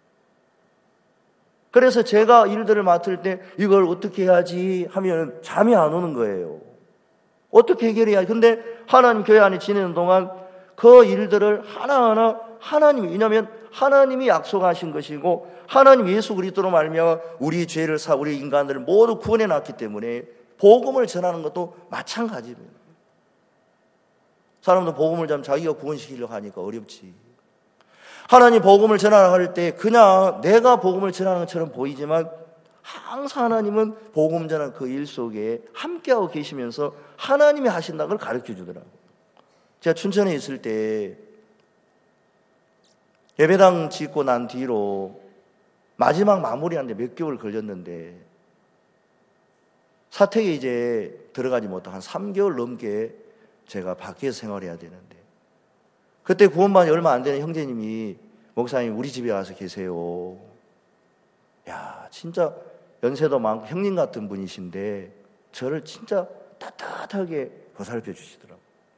그래서 제가 일들을 맡을 때 이걸 어떻게 해야지 하면 잠이 안 오는 거예요. 어떻게 해결해야. 근데 하나님 교회 안에 지내는 동안 그 일들을 하나하나 하나님이, 왜냐하면 하나님이 약속하신 것이고 하나님 예수 그리스도로 말미암아 우리 죄를 사 우리 인간들을 모두 구원해 놨기 때문에 복음을 전하는 것도 마찬가지입니다. 사람도 복음을 전하면 자기가 구원시키려고 하니까 어렵지. 하나님 복음을 전하할 때 그냥 내가 복음을 전하는 것처럼 보이지만 항상 하나님은 복음 전하는 그 일 속에 함께하고 계시면서 하나님이 하신다는 걸 가르쳐 주더라고요. 제가 춘천에 있을 때 예배당 짓고 난 뒤로 마지막 마무리하는데 몇 개월 걸렸는데 사택에 이제 들어가지 못하고 한 삼 개월 넘게 제가 밖에서 생활해야 되는데, 그때 구원받은 얼마 안 되는 형제님이 목사님 우리 집에 와서 계세요. 야, 진짜 연세도 많고 형님 같은 분이신데 저를 진짜 따뜻하게 보살펴 주시더라고요.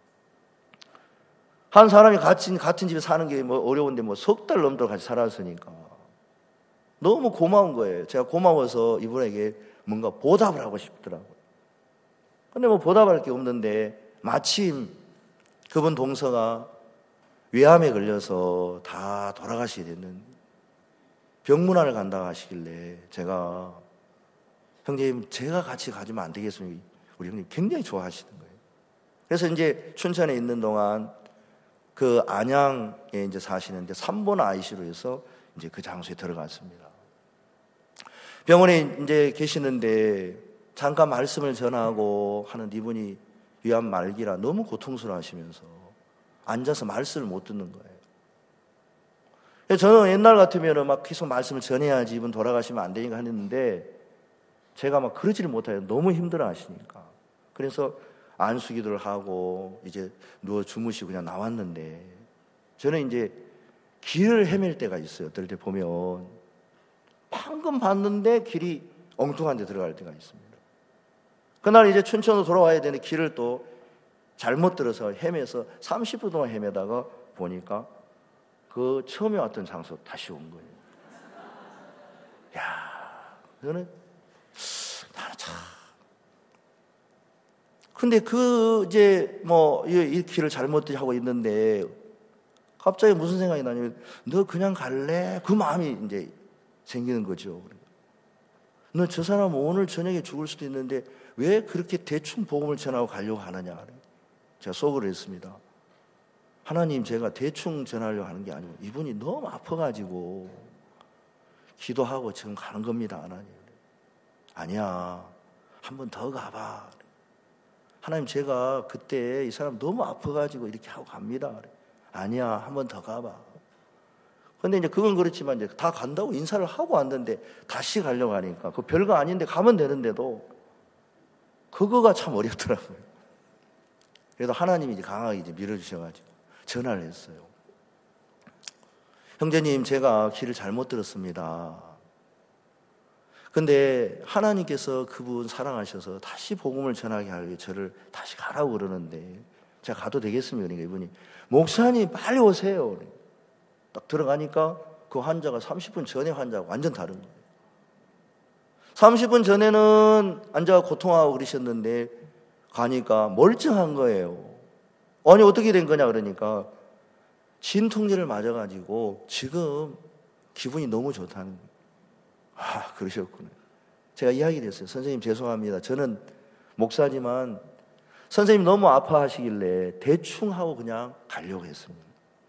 한 사람이 같은, 같은 집에 사는 게 뭐 어려운데 뭐 석 달 넘도록 같이 살았으니까 너무 고마운 거예요. 제가 고마워서 이분에게 뭔가 보답을 하고 싶더라고요. 근데 뭐 보답할 게 없는데 마침 그분 동서가 위암에 걸려서 다 돌아가시게 됐는, 병문안을 간다고 하시길래 제가 형님 제가 같이 가주면 안 되겠습니까? 우리 형님 굉장히 좋아하시는 거예요. 그래서 이제 춘천에 있는 동안 그 안양에 이제 사시는데 삼 번 아이씨유로 해서 이제 그 장소에 들어갔습니다. 병원에 이제 계시는데 잠깐 말씀을 전하고 하는 이분이 위암 말기라 너무 고통스러워 하시면서 앉아서 말씀을 못 듣는 거예요. 저는 옛날 같으면 막 계속 말씀을 전해야지 이분 돌아가시면 안 되니까 했는데 제가 막 그러지를 못해요. 너무 힘들어 하시니까. 그래서 안수기도를 하고 이제 누워 주무시고 그냥 나왔는데, 저는 이제 길을 헤맬 때가 있어요. 어떨 때 보면 방금 봤는데 길이 엉뚱한 데 들어갈 때가 있습니다. 그날 이제 춘천으로 돌아와야 되는데 길을 또 잘못 들어서 헤매서 삼십 분 동안 헤매다가 보니까 그 처음에 왔던 장소 다시 온 거예요. 야, 저는 나는 참. 근데 그 이제 뭐 이 길을 잘못 하고 있는데 갑자기 무슨 생각이 나냐면 너 그냥 갈래? 그 마음이 이제 생기는 거죠. 너 저 사람 오늘 저녁에 죽을 수도 있는데 왜 그렇게 대충 복음을 전하고 가려고 하느냐. 제가 속으로 했습니다. 하나님, 제가 대충 전하려고 하는 게 아니고 이분이 너무 아파가지고 기도하고 지금 가는 겁니다. 하나님. 아니야. 한 번 더 가봐. 하나님, 제가 그때 이 사람 너무 아파가지고 이렇게 하고 갑니다. 아니야, 한 번 더 가봐. 근데 이제 그건 그렇지만 이제 다 간다고 인사를 하고 왔는데 다시 가려고 하니까 그 별거 아닌데 가면 되는데도 그거가 참 어렵더라고요. 그래서 하나님이 이제 강하게 이제 밀어주셔가지고 전화를 했어요. 형제님, 제가 길을 잘못 들었습니다. 근데 하나님께서 그분 사랑하셔서 다시 복음을 전하게 하기 위해 저를 다시 가라고 그러는데 제가 가도 되겠습니까? 그러니까 이분이, 목사님 빨리 오세요. 딱 들어가니까 그 환자가 삼십 분 전에 환자하고 완전 다른 거예요. 삼십 분 전에는 환자가 고통하고 그러셨는데 가니까 멀쩡한 거예요. 아니, 어떻게 된 거냐 그러니까 진통제를 맞아가지고 지금 기분이 너무 좋다는 거예요. 아, 그러셨구나. 제가 이야기를 했어요. 선생님, 죄송합니다. 저는 목사지만 선생님 너무 아파하시길래 대충 하고 그냥 가려고 했습니다.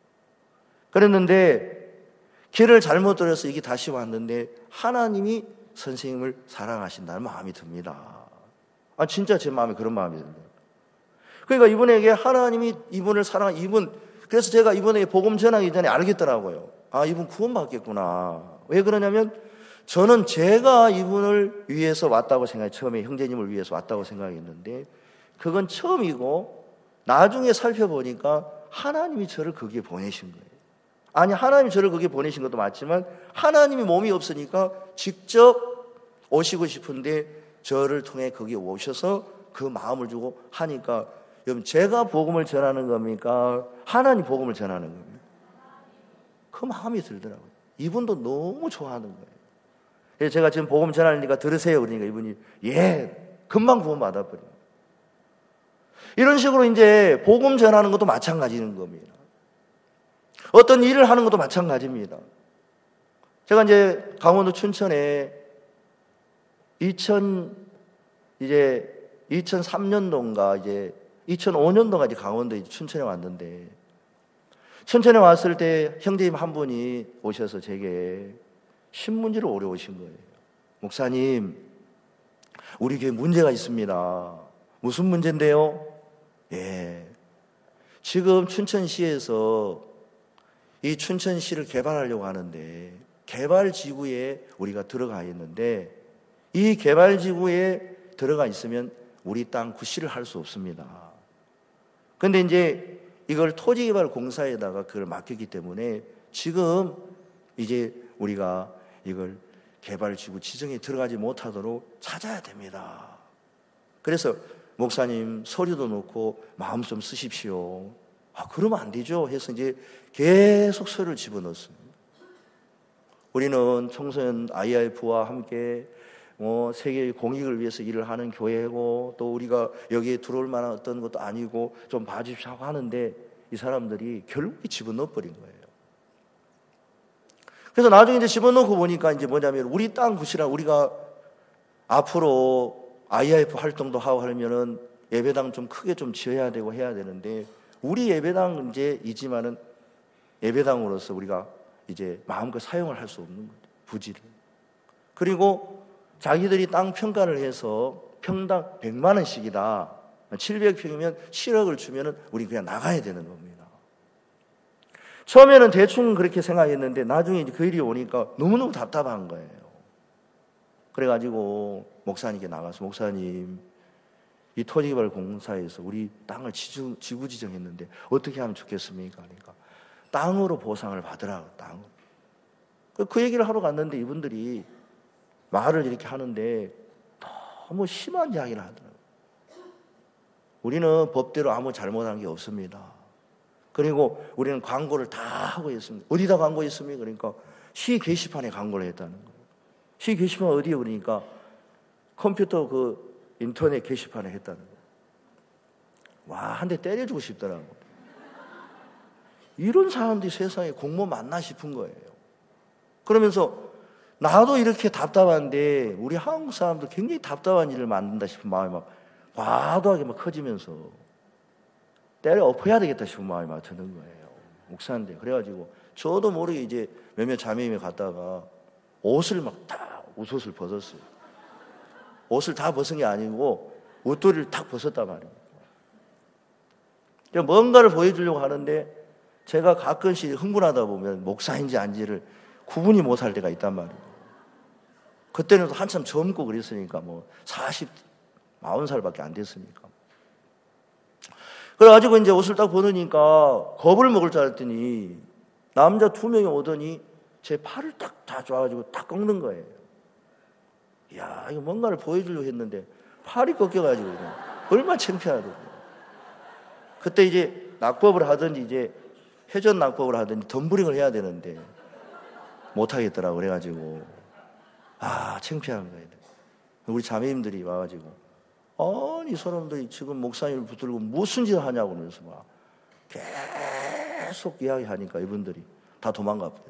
그랬는데 길을 잘못 들어서 이게 다시 왔는데 하나님이 선생님을 사랑하신다는 마음이 듭니다. 아, 진짜 제 마음에 그런 마음이 듭니다. 그러니까 이분에게 하나님이 이분을 사랑한 이분, 그래서 제가 이분에게 복음 전하기 전에 알겠더라고요. 아, 이분 구원받겠구나. 왜 그러냐면 저는 제가 이분을 위해서 왔다고 생각해. 처음에 형제님을 위해서 왔다고 생각했는데 그건 처음이고 나중에 살펴보니까 하나님이 저를 거기에 보내신 거예요. 아니, 하나님이 저를 거기에 보내신 것도 맞지만 하나님이 몸이 없으니까 직접 오시고 싶은데 저를 통해 거기에 오셔서 그 마음을 주고 하니까, 여러분, 제가 복음을 전하는 겁니까? 하나님 복음을 전하는 겁니까? 그 마음이 들더라고요. 이분도 너무 좋아하는 거예요. 그래서 제가 지금 복음 전하니까 들으세요. 그러니까 이분이 예, 금방 구원 받아버려요. 이런 식으로 이제 복음 전하는 것도 마찬가지인 겁니다. 어떤 일을 하는 것도 마찬가지입니다. 제가 이제 강원도 춘천에 이천 이제 이천삼 년도인가 이제 이천오 년도가 이제 강원도 이제 춘천에 왔는데, 춘천에 왔을 때 형제님 한 분이 오셔서 제게 신문지를 오려 오신 거예요. 목사님, 우리 교회 문제가 있습니다. 무슨 문제인데요? 예, 지금 춘천시에서 이 춘천시를 개발하려고 하는데 개발지구에 우리가 들어가 있는데 이 개발지구에 들어가 있으면 우리 땅 구실을 할 수 없습니다. 그런데 이제 이걸 토지개발공사에다가 그걸 맡겼기 때문에 지금 이제 우리가 이걸 개발지구 지정에 들어가지 못하도록 찾아야 됩니다. 그래서 목사님 서류도 넣고 마음 좀 쓰십시오. 아, 그러면 안 되죠 해서 이제 계속 서류를 집어넣었습니다. 우리는 청소년 아이아이에프와 함께 뭐 세계의 공익을 위해서 일을 하는 교회고 또 우리가 여기에 들어올 만한 어떤 것도 아니고 좀 봐주십시오 하고 하는데 이 사람들이 결국에 집어넣어버린 거예요. 그래서 나중에 이제 집어넣고 보니까 이제 뭐냐면 우리 땅 구실하 우리가 앞으로 아이아이에프 활동도 하고 하려면은 예배당 좀 크게 좀 지어야 되고 해야 되는데 우리 예배당 이제 이지만은 예배당으로서 우리가 이제 마음껏 사용을 할 수 없는 거죠. 부지를. 그리고 자기들이 땅 평가를 해서 평당 백만 원씩이다. 칠백 평이면 칠억을 주면은 우리 그냥 나가야 되는 겁니다. 처음에는 대충 그렇게 생각했는데 나중에 이제 그 일이 오니까 너무너무 답답한 거예요. 그래가지고 목사님께 나가서 목사님, 이 토지개발공사에서 우리 땅을 지주, 지구 지정했는데 어떻게 하면 좋겠습니까? 그러니까 땅으로 보상을 받으라고. 땅. 그 얘기를 하러 갔는데 이분들이 말을 이렇게 하는데 너무 심한 이야기를 하더라고요. 우리는 법대로 아무 잘못한 게 없습니다. 그리고 우리는 광고를 다 하고 있습니다. 어디다 광고했습니까? 그러니까 시 게시판에 광고를 했다는 거예요. 시 게시판 어디에? 그러니까 컴퓨터 그 인터넷 게시판에 했다는 거예요. 와, 한 대 때려주고 싶더라고요. 이런 사람들이 세상에 공무원 맞나 싶은 거예요. 그러면서 나도 이렇게 답답한데 우리 한국 사람도 굉장히 답답한 일을 만든다 싶은 마음이 막 과도하게 막 커지면서 때려 엎어야 되겠다 싶은 마음이 막 드는 거예요. 목사인데. 그래가지고 저도 모르게 이제 몇몇 자매님에 갔다가 옷을 막 다 옷옷을 벗었어요. 옷을 다 벗은 게 아니고 옷도리를 탁 벗었단 말이에요. 뭔가를 보여주려고 하는데 제가 가끔씩 흥분하다 보면 목사인지 아닌지를 구분이 못할 때가 있단 말이에요. 그때는 한참 젊고 그랬으니까 뭐 사십, 마흔 살밖에 안 됐으니까. 그래가지고 이제 옷을 딱 벗으니까 겁을 먹을 줄 알았더니 남자 두 명이 오더니 제 팔을 딱 다 줘가지고 딱 꺾는 거예요. 이야, 이거 뭔가를 보여주려고 했는데 팔이 꺾여가지고 그냥 얼마나 창피하다고. 그때 이제 낙법을 하든지 이제 회전 낙법을 하든지 덤블링을 해야 되는데 못하겠더라고. 그래가지고 아, 창피한 거예요. 우리 자매님들이 와가지고 아니, 이 사람들이 지금 목사님을 붙들고 무슨 짓을 하냐고 그러면서 막 계속 이야기하니까 이분들이 다 도망가 버리더라고.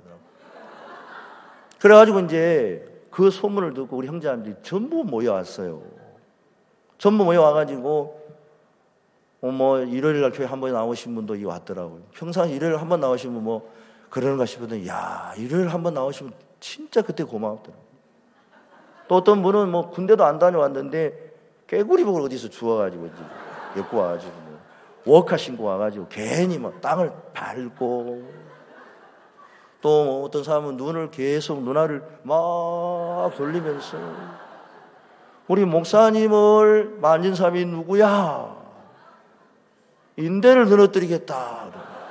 그래가지고 이제 그 소문을 듣고 우리 형제들이 전부 모여왔어요. 전부 모여와가지고 어, 뭐 일요일 날 교회 한 번 나오신 분도 이 왔더라고요. 평상시 일요일 한 번 나오시면 뭐 그러는가 싶었더니 야, 일요일 한 번 나오시면 진짜 그때 고마웠더라고요. 또 어떤 분은 뭐 군대도 안 다녀왔는데 깨구리복을 어디서 주워가지고 엮고 와가지고 뭐 워카 신고 와가지고 괜히 막 땅을 밟고, 또 어떤 사람은 눈을 계속 눈알을 막 돌리면서 우리 목사님을 만진 사람이 누구야? 인대를 늘어뜨리겠다.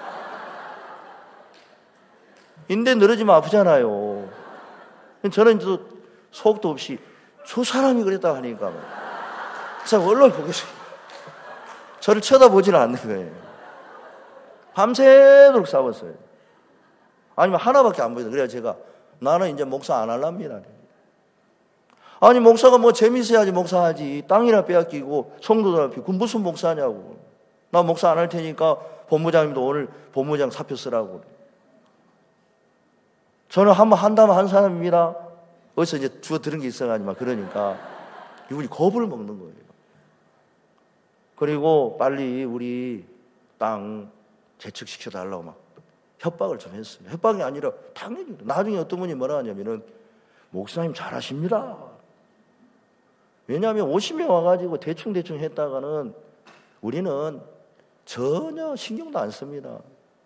인대 늘어지면 아프잖아요. 저는 또 속도 없이 저 사람이 그랬다 하니까 그 사람 얼른 보겠습니다. 저를 쳐다보지는 않는 거예요. 밤새도록 싸웠어요. 아니면 하나밖에 안 보이다. 그래야 제가 나는 이제 목사 안 할랍니다. 아니, 목사가 뭐 재밌어야지 목사하지. 땅이나 빼앗기고 성도들 앞에 그 무슨 목사냐고. 나 목사 안 할 테니까 본부장님도 오늘 본부장 사표 쓰라고. 저는 한번 한다면 한 사람입니다. 어디서 이제 주워 들은 게 있어가지고 막 그러니까 이분이 겁을 먹는 거예요. 그리고 빨리 우리 땅 재측시켜달라고 막 협박을 좀 했어요. 협박이 아니라 당연히. 나중에 어떤 분이 뭐라 하냐면은 목사님 잘하십니다. 왜냐하면 오십 명 와가지고 대충대충 했다가는 우리는 전혀 신경도 안 씁니다.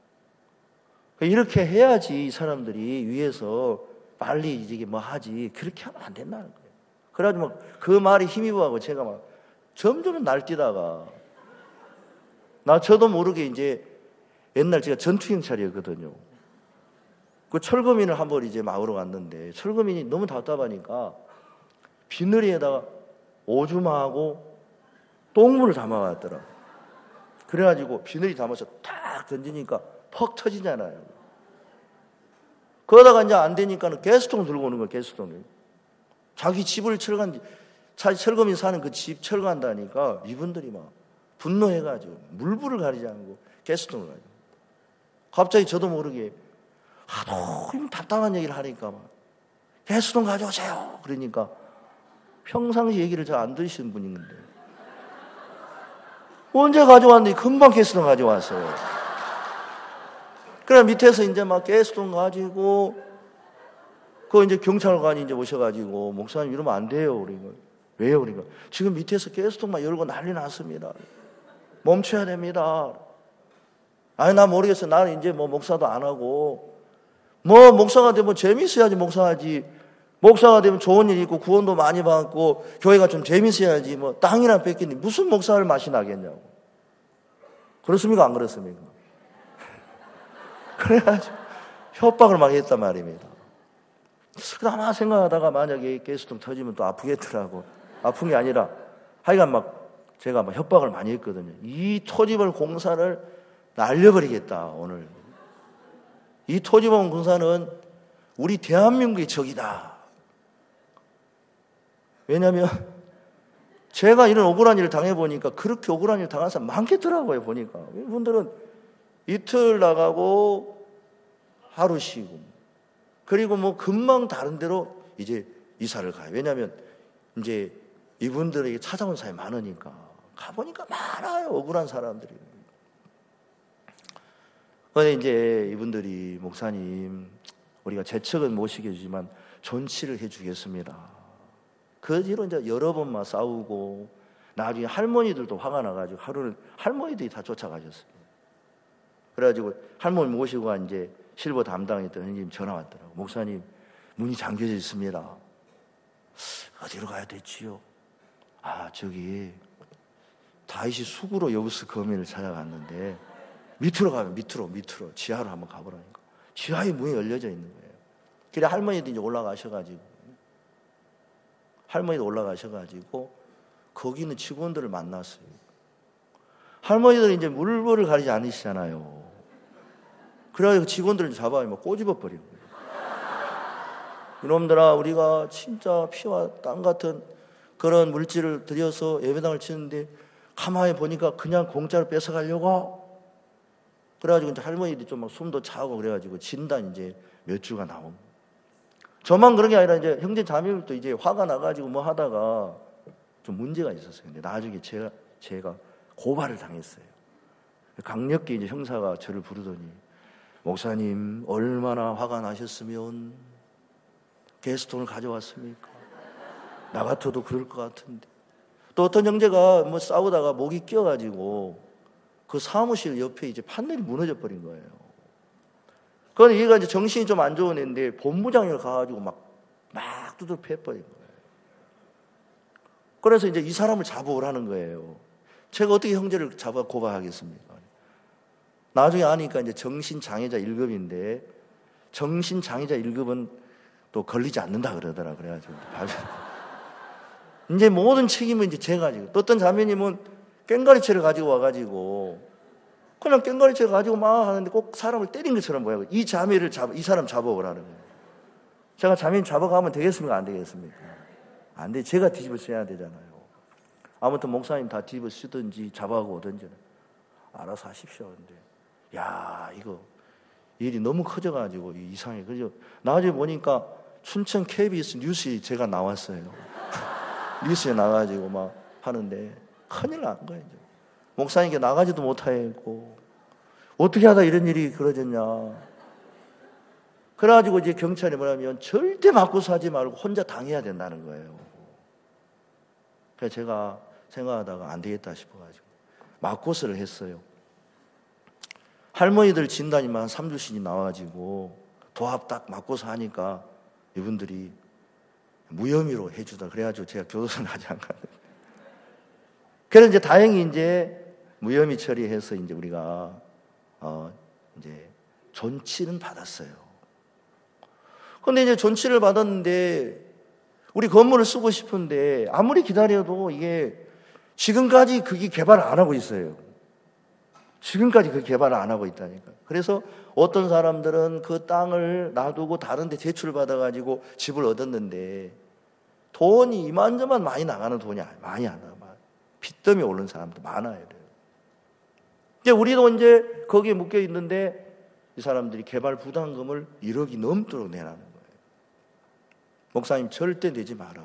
이렇게 해야지 이 사람들이 위에서 빨리 이제 뭐 하지. 그렇게 하면 안 된다는 거예요. 그래가지고 막 그 말에 힘입어가고 제가 막 점점 날뛰다가 나 저도 모르게 이제 옛날 제가 전투경찰이었거든요. 그 철거민을 한번 이제 막으러 갔는데 철거민이 너무 답답하니까 비늘에다가 오줌하고 똥물을 담아왔더라고. 그래가지고 비늘이 담아서 탁 던지니까 퍽 터지잖아요. 그러다가 이제 안 되니까는 가스통 들고 오는 거예요. 가스통을. 자기 집을 철거한, 자기 철거민 사는 그 집 철거한다니까 이분들이 막 분노해가지고 물불을 가리지 않고 가스통을 가지고. 갑자기 저도 모르게 하도 답답한 얘기를 하니까 막 가스통 가져오세요. 그러니까 평상시 얘기를 잘 안 들으시는 분인데 언제 가져왔는데 금방 가스통 가져왔어요. 그래 밑에서 이제 막 가스통 가지고 그 이제 경찰관이 이제 오셔가지고 목사님 이러면 안 돼요. 그러니까 왜요? 그러니까 지금 밑에서 가스통만 열고 난리 났습니다. 멈춰야 됩니다. 아니 나 모르겠어. 나는 이제 뭐 목사도 안 하고 뭐 목사가 되면 재밌어야지 목사하지. 목사가 되면 좋은 일 있고 구원도 많이 받고 교회가 좀 재밌어야지 뭐 땅이나 뺏기니 무슨 목사를 맛이 나겠냐고. 그렇습니까? 안 그렇습니까? 그래가지고 협박을 막 했단 말입니다. 그나마 생각하다가 만약에 가스통 터지면 또 아프겠더라고. 아픈 게 아니라 하여간 막 제가 막 협박을 많이 했거든요. 이 토지벌 공사를 날려버리겠다 오늘. 이 토지벌 공사는 우리 대한민국의 적이다. 왜냐하면 제가 이런 억울한 일을 당해보니까 그렇게 억울한 일을 당한 사람 많겠더라고요. 보니까 이분들은 이틀 나가고 하루 쉬고 그리고 뭐 금방 다른 데로 이제 이사를 가요. 왜냐하면 이제 이분들에게 찾아온 사람이 많으니까 가보니까 많아요. 억울한 사람들이. 그런데 이제 이분들이 목사님 우리가 재척은 못 시켜주지만 존치를 해주겠습니다. 그 뒤로 이제 여러 번만 싸우고 나중에 할머니들도 화가 나가지고 하루는 할머니들이 다 쫓아가셨어요. 그래가지고 할머니 모시고 이제 실버 담당했던 형님 전화 왔더라고. 목사님, 문이 잠겨져 있습니다. 어디로 가야 되지요? 아, 저기 다윗이 수구로 여부스 거민을 찾아갔는데 밑으로 가면 밑으로 밑으로 지하로 한번 가보라니까. 지하에 문이 열려져 있는 거예요. 그래 할머니도 이제 올라가셔가지고 할머니도 올라가셔가지고 거기 있는 직원들을 만났어요. 할머니들은 이제 물불을 가리지 않으시잖아요. 그래가지고 직원들을 잡아요. 막 꼬집어 버리고. 이놈들아, 우리가 진짜 피와 땀 같은 그런 물질을 들여서 예배당을 치는데 가만히 보니까 그냥 공짜로 뺏어가려고. 그래가지고 이제 할머니들이 좀 막 숨도 차고 그래가지고 진단 이제 몇 주가 나옴. 저만 그런 게 아니라 이제 형제 자매들도 이제 화가 나가지고 뭐 하다가 좀 문제가 있었어요. 근데 나중에 제가 제가 고발을 당했어요. 강력히 이제 형사가 저를 부르더니 목사님 얼마나 화가 나셨으면 게스톤을 가져왔습니까? 나 같아도 그럴 것 같은데. 또 어떤 형제가 뭐 싸우다가 목이 끼어가지고 그 사무실 옆에 이제 판넬이 무너져 버린 거예요. 그건 얘가 이제 정신이 좀 안 좋은 애인데 본부장을 가가지고 막, 막 두들 패버린 거예요. 그래서 이제 이 사람을 잡아오라는 거예요. 제가 어떻게 형제를 잡아 고발하겠습니까? 나중에 아니까 이제 정신장애자 일 급인데 정신장애자 일 급은 또 걸리지 않는다 그러더라. 그래가지고 이제 모든 책임은 이제 제가 지고 또 어떤 자매님은 꽹과리채를 가지고 와가지고 그냥 꽹과리채를 가지고 막 하는데 꼭 사람을 때린 것처럼 보여요. 이 자매를 잡아, 이 사람 잡아오라는 거예요. 제가 자매님 잡아가면 되겠습니까? 안 되겠습니까? 안 돼. 제가 뒤집어 써야 되잖아요. 아무튼 목사님 다 뒤집어 쓰든지 잡아가고 오든지 알아서 하십시오. 근데 야, 이거 일이 너무 커져가지고 이상해. 그죠? 나중에 보니까 춘천 케이비에스 뉴스에 제가 나왔어요. 뉴스에 나가지고 막 하는데 큰일 난 거예요. 이제. 목사님께 나가지도 못하고 어떻게 하다 이런 일이 그러졌냐. 그래가지고 이제 경찰이 뭐냐면 절대 맞고서 하지 말고 혼자 당해야 된다는 거예요. 그래서 제가 생각하다가 안 되겠다 싶어가지고 맞고서를 했어요. 할머니들 진단이만 삼 주씩이 나와가지고 도합 딱 맞고서 하니까 이분들이 무혐의로 해주다. 그래가지고 제가 교도소 나지 않거든요. 그래서 이제 다행히 이제 무혐의 처리해서 이제 우리가 어 이제 존치는 받았어요. 근데 이제 존치를 받았는데 우리 건물을 쓰고 싶은데 아무리 기다려도 이게 지금까지 그게 개발을 안 하고 있어요. 지금까지 그 개발을 안 하고 있다니까. 그래서 어떤 사람들은 그 땅을 놔두고 다른 데 대출을 받아가지고 집을 얻었는데 돈이 이만저만 많이 나가는 돈이 많이 안 나가. 빚더미 오른 사람도 많아요. 이제 우리도 이제 거기에 묶여 있는데 이 사람들이 개발 부담금을 일억이 넘도록 내라는 거예요. 목사님 절대 내지 마라.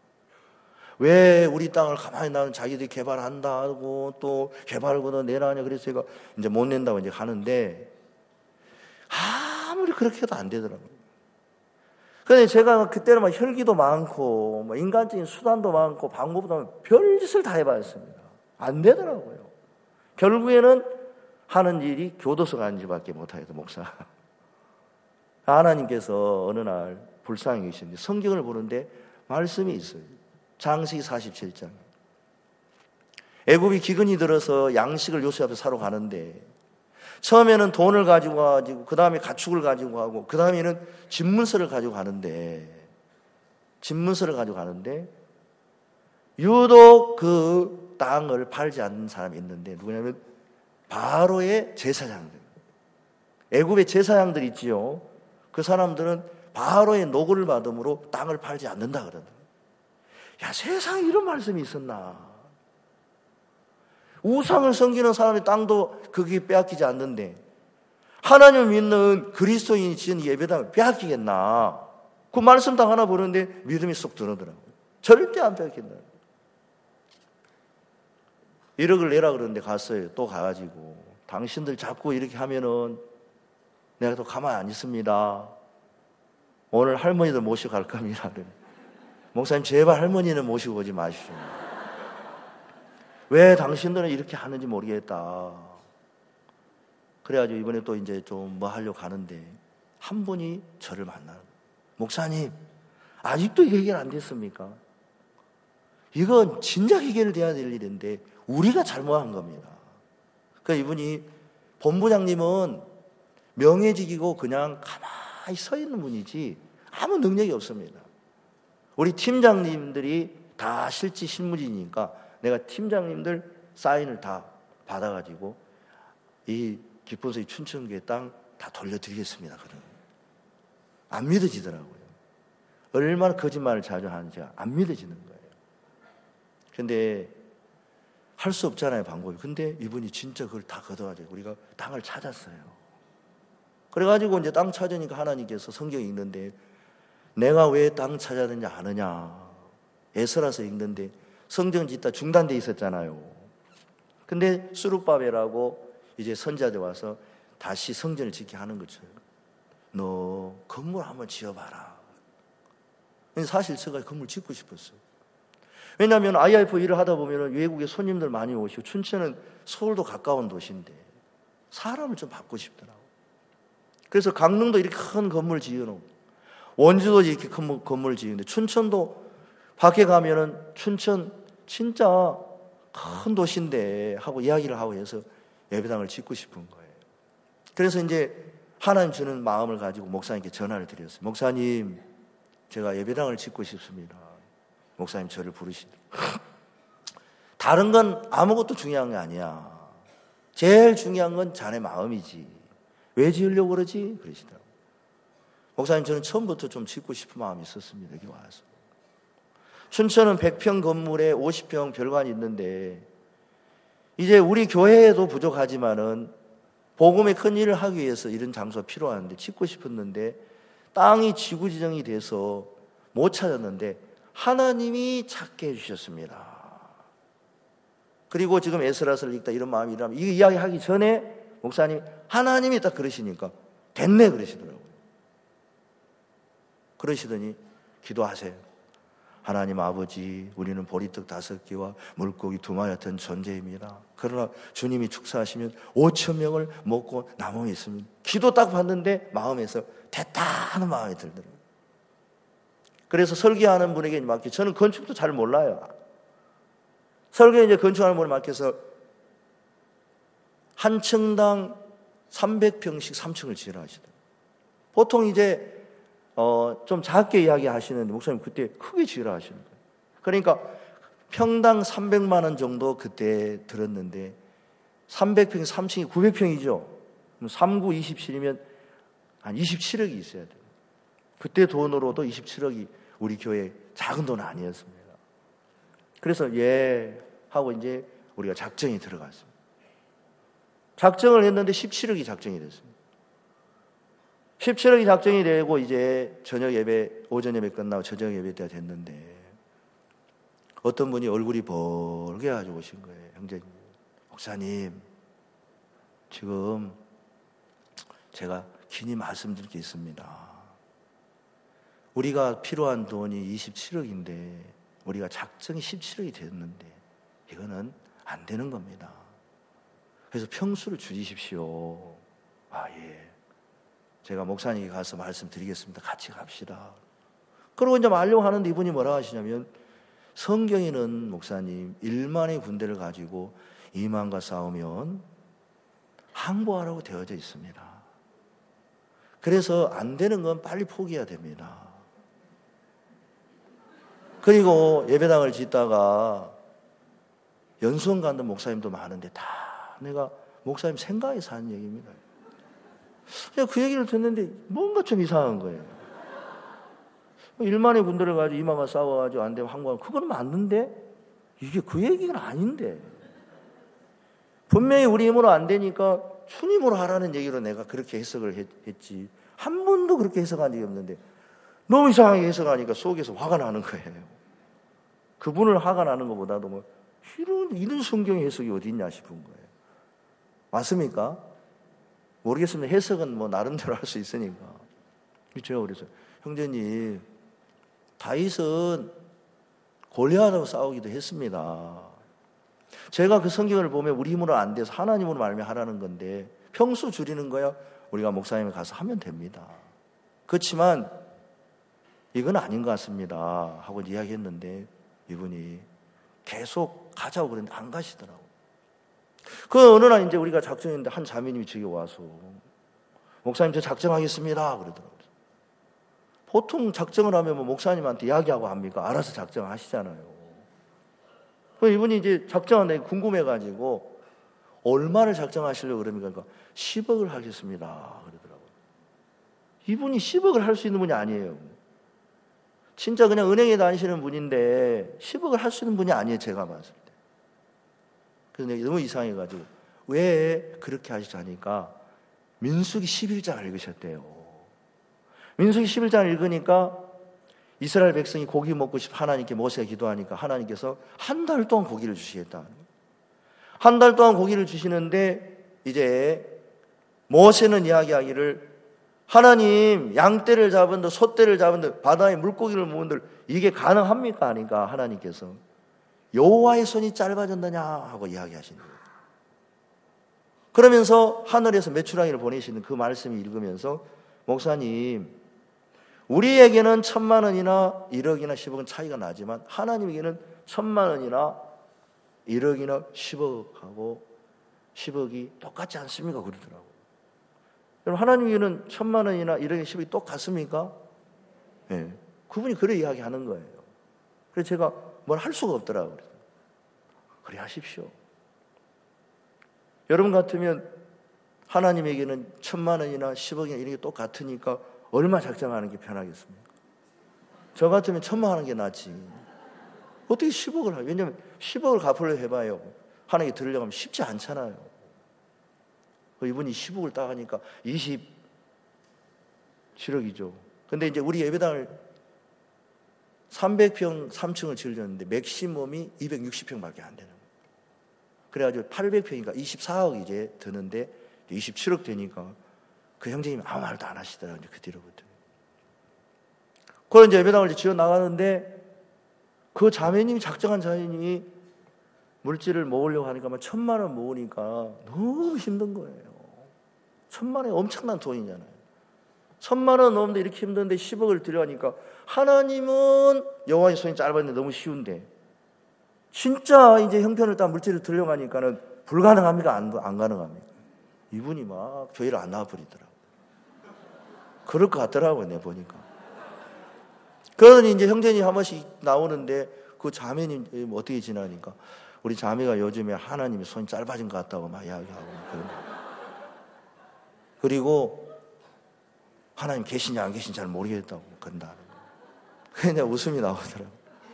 왜 우리 땅을 가만히 놔두면 자기들이 개발한다고 또 개발보다 내라냐. 그래서 제가 이제 못 낸다고 이제 하는데 아무리 그렇게 해도 안 되더라고요. 근데 제가 그때는 막 혈기도 많고 뭐 인간적인 수단도 많고 방법도 별짓을 다 해봤습니다. 안 되더라고요. 결국에는 하는 일이 교도소 가는 일밖에 못하겠다. 목사. 하나님께서 어느 날 불쌍히 계시는데 성경을 보는데 말씀이 있어요. 창세기 사십칠 장. 애굽이 기근이 들어서 양식을 요셉 앞에 사러 가는데 처음에는 돈을 가지고 가지고 그 다음에 가축을 가지고 가고 그 다음에는 집문서를 가지고 가는데 집문서를 가지고 가는데 유독 그 땅을 팔지 않는 사람이 있는데 누구냐면 바로의 제사장들. 애굽의 제사장들 있지요. 그 사람들은 바로의 노고를 받음으로 땅을 팔지 않는다 그러더라고요. 야, 세상에 이런 말씀이 있었나. 우상을 섬기는 사람의 땅도 그게 빼앗기지 않는데 하나님을 믿는 그리스도인이 지은 예배당을 빼앗기겠나. 그 말씀 딱 하나 보는데 믿음이 쏙 들어오더라고요. 절대 안 빼앗긴다. 일억을 내라 그러는데 갔어요. 또 가가지고 당신들 자꾸 이렇게 하면은 내가 또 가만히 안 있습니다. 오늘 할머니들 모시고 갈 겁니다. 목사님 제발 할머니는 모시고 오지 마십시오. 왜 당신들은 이렇게 하는지 모르겠다. 그래가지고 이번에 또 이제 좀 뭐 하려고 가는데 한 분이 저를 만나는 거예요. 목사님, 아직도 이게 해결 안 됐습니까? 이건 진작 해결돼야 될 일인데 우리가 잘못한 겁니다. 그러니까 이분이 본부장님은 명예직이고 그냥 가만히 서 있는 분이지 아무 능력이 없습니다. 우리 팀장님들이 다 실지 실무진이니까 내가 팀장님들 사인을 다 받아가지고 이 기쁜소리 춘천교회 땅 다 돌려드리겠습니다. 그러면 안 믿어지더라고요. 얼마나 거짓말을 자주 하는지 안 믿어지는 거예요. 근데 할 수 없잖아요, 방법이. 근데 이분이 진짜 그걸 다 걷어가지고 우리가 땅을 찾았어요. 그래가지고 이제 땅 찾으니까 하나님께서 성경에 읽는데 내가 왜 땅 찾았는지 아느냐. 에스라서 읽는데 성경 짓다 중단돼 있었잖아요. 근데 수룹바벨하고 이제 선지자들 와서 다시 성전을 짓게 하는 거죠. 너 건물 한번 지어봐라. 사실 제가 건물 짓고 싶었어요. 왜냐하면 아이아이에프 일을 하다 보면 외국에 손님들 많이 오시고 춘천은 서울도 가까운 도시인데 사람을 좀 받고 싶더라고요. 그래서 강릉도 이렇게 큰 건물 지어놓고 원주도 이렇게 큰 건물 지으는데 춘천도 밖에 가면은 춘천 진짜 큰 도시인데 하고 이야기를 하고 해서 예배당을 짓고 싶은 거예요. 그래서 이제 하나님 주는 마음을 가지고 목사님께 전화를 드렸어요. 목사님, 제가 예배당을 짓고 싶습니다. 목사님 저를 부르시더라고요. 다른 건 아무것도 중요한 게 아니야. 제일 중요한 건 자네 마음이지. 왜 지으려고 그러지? 그러시더라고요. 목사님, 저는 처음부터 좀 짓고 싶은 마음이 있었습니다. 여기 와서. 춘천은 백 평 건물에 오십 평 별관이 있는데 이제 우리 교회에도 부족하지만은 복음의 큰 일을 하기 위해서 이런 장소가 필요한데 짓고 싶었는데 땅이 지구지정이 돼서 못 찾았는데 하나님이 찾게 해주셨습니다. 그리고 지금 에스라서를 읽다 이런 마음이 일어나면 이 이야기하기 전에 목사님 하나님이 딱 그러시니까 됐네 그러시더라고요. 그러시더니 기도하세요. 하나님 아버지, 우리는 보리떡 다섯 개와 물고기 두 마리 같은 존재입니다. 그러나 주님이 축사하시면 오천 명을 먹고 남음이 있습니다. 기도 딱 받는데 마음에서 됐다 하는 마음이 들더라고요. 그래서 설계하는 분에게 맡겨, 저는 건축도 잘 몰라요. 설계 이제 건축하는 분에 맡겨서 한 층당 삼백 평씩 삼 층을 지으라 하시더라고요. 보통 이제 어, 좀 작게 이야기하시는데 목사님 그때 크게 지으라 하시는 거예요. 그러니까 평당 삼백만 원 정도 그때 들었는데 삼백 평 삼 층이 구백 평이죠. 그럼 삼 구 이십칠이면 한 이십칠억이 있어야 돼요. 그때 돈으로도 이십칠억이 우리 교회 작은 돈은 아니었습니다. 그래서 예 하고 이제 우리가 작정이 들어갔습니다. 작정을 했는데 십칠억이 작정이 됐습니다. 십칠억이 작정이 되고 이제 저녁 예배, 오전 예배 끝나고 저녁 예배 때가 됐는데 어떤 분이 얼굴이 벌게 가지고 오신 거예요. 형제님, 목사님, 지금 제가 긴히 말씀드릴 게 있습니다. 우리가 필요한 돈이 이십칠억인데 우리가 작정이 십칠억이 됐는데 이거는 안 되는 겁니다. 그래서 평수를 줄이십시오. 아, 예. 제가 목사님께 가서 말씀드리겠습니다. 같이 갑시다. 그러고 이제 말려고 하는데 이분이 뭐라 하시냐면 성경에는 목사님 일만의 군대를 가지고 이만과 싸우면 항복하라고 되어져 있습니다. 그래서 안 되는 건 빨리 포기해야 됩니다. 그리고 예배당을 짓다가 연수원 가는 목사님도 많은데 다 내가 목사님 생각해서 하는 얘기입니다. 그 얘기를 듣는데 뭔가 좀 이상한 거예요. 일만의 군대를 가지고 이만만 싸워가지고 안 되면 항복하면 그건 맞는데 이게 그 얘기는 아닌데 분명히 우리 힘으로 안 되니까 주님으로 하라는 얘기로 내가 그렇게 해석을 했, 했지 한 번도 그렇게 해석한 적이 없는데 너무 이상하게 해석하니까 속에서 화가 나는 거예요. 그분을 화가 나는 것보다도 뭐 이런, 이런 성경의 해석이 어디 있냐 싶은 거예요. 맞습니까? 모르겠습니다. 해석은 뭐 나름대로 할 수 있으니까. 제가 그래서 형제님, 다윗은 골리앗하고 싸우기도 했습니다. 제가 그 성경을 보면 우리 힘으로 안 돼서 하나님으로 말미암아 하라는 건데 평수 줄이는 거야 우리가 목사님에 가서 하면 됩니다. 그렇지만 이건 아닌 것 같습니다 하고 이야기했는데 이분이 계속 가자고 그랬는데 안 가시더라고요. 그 어느 날 이제 우리가 작정했는데 한 자매님이 저기 와서 목사님 저 작정하겠습니다 그러더라고요. 보통 작정을 하면 뭐 목사님한테 이야기하고 합니까? 알아서 작정하시잖아요. 이분이 이제 작정한다 궁금해가지고 얼마를 작정하시려고 그러니까 십억을 하겠습니다 그러더라고요. 이분이 십억을 할 수 있는 분이 아니에요. 진짜 그냥 은행에 다니시는 분인데 십억을 할 수 있는 분이 아니에요 제가 봤을 때. 그래서 너무 이상해가지고 왜 그렇게 하시자니까 민수기 십일 장을 읽으셨대요. 민수기 십일 장을 읽으니까 이스라엘 백성이 고기 먹고 싶어 하나님께 모세가 기도하니까 하나님께서 한 달 동안 고기를 주시겠다. 한 달 동안 고기를 주시는데 이제 모세는 이야기하기를 하나님 양떼를 잡은들 소떼를 잡은들 바다에 물고기를 모은들 이게 가능합니까? 하니까 하나님께서 여호와의 손이 짧아졌느냐 하고 이야기하시는 거예요. 그러면서 하늘에서 메추라기를 보내시는 그 말씀을 읽으면서 목사님 우리에게는 천만 원이나 일억이나 십억은 차이가 나지만 하나님에게는 천만 원이나 일억이나 십억하고 십억이 똑같지 않습니까? 그러더라고요. 여러분 하나님에게는 천만 원이나 일억이나 십억이 똑같습니까? 네. 그분이 그래 이야기하는 거예요. 그래서 제가 뭘 할 수가 없더라고요. 그래 하십시오. 여러분 같으면 하나님에게는 천만 원이나 십억이나 이런 게 똑같으니까 얼마 작정하는 게 편하겠습니까? 저 같으면 천만 하는 게 낫지. 어떻게 십억을 하요? 왜냐하면 십억을 갚으려 해봐요. 하나님께 들으려고 하면 쉽지 않잖아요. 이분이 십억을 딱 하니까 이십칠억이죠. 근데 이제 우리 예배당을 삼백 평 삼 층을 지으려는데 맥시멈이 이백육십 평밖에 안 되는 거예요. 그래가지고 팔백 평이니까 이십사억 이제 드는데 이십칠억 되니까 그 형제님이 아무 말도 안 하시더라고요. 그 뒤로부터. 그걸 이제 예배당을 지어 나가는데 그 자매님이 작정한 자매님이 물질을 모으려고 하니까 막 천만 원 모으니까 너무 힘든 거예요. 천만 원이 엄청난 돈이잖아요. 천만 원 넘는데 이렇게 힘든데 십억을 들여가니까 하나님은 여호와의 손이 짧았는데 너무 쉬운데 진짜 이제 형편을 따 물질을 들려고 하니까는 불가능합니까? 안, 안 가능합니까? 이분이 막 교회를 안 나와버리더라고요. 그럴 것 같더라고요, 내가 보니까. 그러니 이제 형제님 한 번씩 나오는데 그 자매님 어떻게 지나니까 우리 자매가 요즘에 하나님의 손이 짧아진 것 같다고 막 이야기하고 그런 거. 그리고 하나님 계신지 안 계신지 잘 모르겠다고 그런다. 그냥 웃음이 나오더라고요.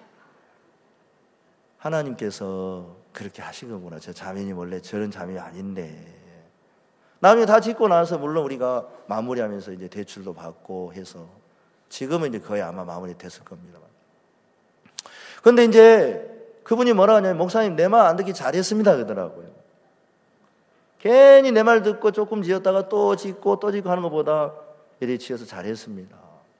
하나님께서 그렇게 하신 거구나. 저 자매님 원래 저런 자매가 아닌데. 나중에 다 짓고 나서 물론 우리가 마무리하면서 이제 대출도 받고 해서 지금은 이제 거의 아마 마무리 됐을 겁니다. 근데 이제 그분이 뭐라 하냐면 목사님 내 말 안 듣기 잘했습니다 그러더라고요. 괜히 내 말 듣고 조금 지었다가 또 짓고 또 짓고 하는 것보다 이렇게 지어서 잘했습니다.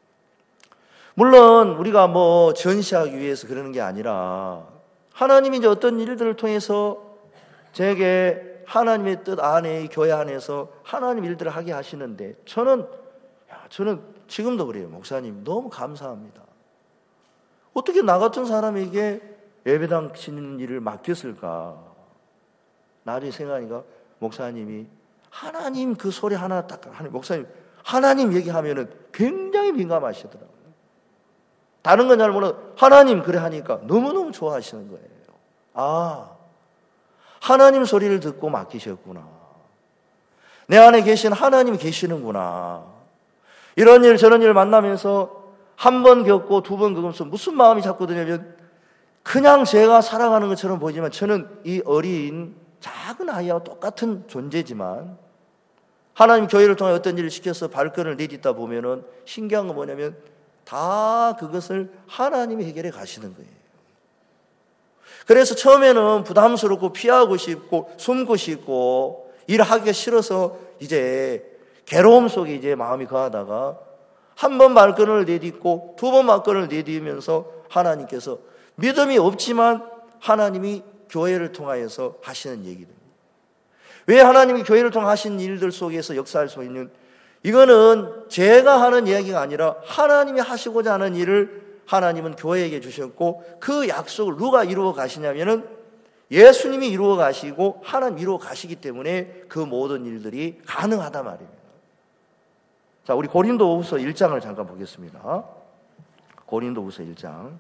물론 우리가 뭐 전시하기 위해서 그러는 게 아니라 하나님이 이제 어떤 일들을 통해서 제게 하나님의 뜻 안에 교회 안에서 하나님 일들을 하게 하시는데 저는 야, 저는 지금도 그래요. 목사님 너무 감사합니다. 어떻게 나 같은 사람에게 예배당 치는 일을 맡겼을까? 나중에 생각하니까 목사님이 하나님 그 소리 하나 딱 하는 목사님 하나님 얘기하면은 굉장히 민감하시더라고요. 다른 건 잘 모르고 하나님 그래 하니까 너무너무 좋아하시는 거예요. 아, 하나님 소리를 듣고 맡기셨구나. 내 안에 계신 하나님이 계시는구나. 이런 일 저런 일을 만나면서 한 번 겪고 두 번 겪으면서 무슨 마음이 자꾸 드냐면 그냥 제가 살아가는 것처럼 보이지만 저는 이 어린 작은 아이와 똑같은 존재지만 하나님 교회를 통해 어떤 일을 시켜서 발걸음을 내딛다 보면은 신기한 건 뭐냐면 다 그것을 하나님이 해결해 가시는 거예요. 그래서 처음에는 부담스럽고 피하고 싶고 숨고 싶고 일하기가 싫어서 이제 괴로움 속에 이제 마음이 거하다가 한 번 발걸음을 내딛고 두 번 발걸음을 내딛으면서 하나님께서 믿음이 없지만 하나님이 교회를 통하여서 하시는 얘기입니다. 왜 하나님이 교회를 통해 하신 일들 속에서 역사할 수 있는, 이거는 제가 하는 이야기가 아니라 하나님이 하시고자 하는 일을 하나님은 교회에게 주셨고, 그 약속을 누가 이루어 가시냐면은 예수님이 이루어 가시고 하나님 이루어 가시기 때문에 그 모든 일들이 가능하단 말입니다. 자, 우리 고린도후서 일 장을 잠깐 보겠습니다. 고린도후서 일 장.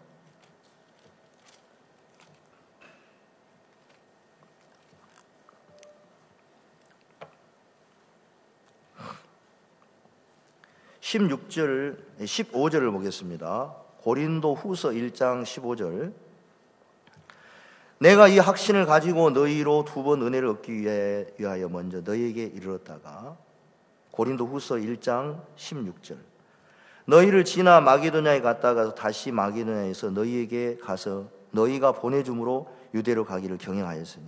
십육 절, 십오 절을 보겠습니다. 고린도후서 일 장 십오 절. 내가 이 확신을 가지고 너희로 두 번 은혜를 얻기 위하여 먼저 너희에게 이르렀다가, 고린도후서 일 장 십육 절. 너희를 지나 마게도냐에 갔다가 다시 마게도냐에서 너희에게 가서 너희가 보내줌으로 유대로 가기를 경영하였으니,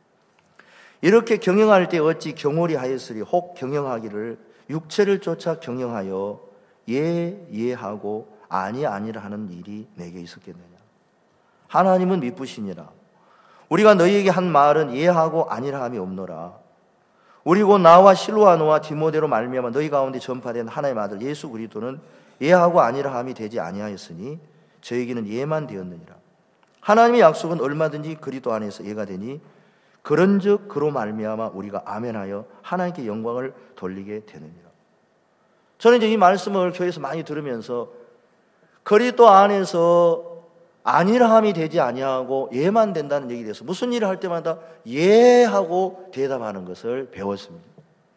이렇게 경영할 때 어찌 경홀히 하였으리. 혹 경영하기를 육체를 쫓아 경영하여 예 예하고 아니 아니라 하는 일이 내게 있었겠느냐. 하나님은 미쁘시니라. 우리가 너희에게 한 말은 예하고 아니라 함이 없노라. 우리 곧 나와 실로아노와 디모데로 말미암아 너희 가운데 전파된 하나님의 아들 예수 그리스도는 예하고 아니라 함이 되지 아니하였으니 저에게는 예만 되었느니라. 하나님의 약속은 얼마든지 그리스도 안에서 예가 되니 그런즉 그로 말미암아 우리가 아멘하여 하나님께 영광을 돌리게 되느니라. 저는 이제 이 말씀을 교회에서 많이 들으면서 그리스도 안에서 아니라함이 되지 아니하고 예만 된다는 얘기에 대해서 무슨 일을 할 때마다 예하고 대답하는 것을 배웠습니다.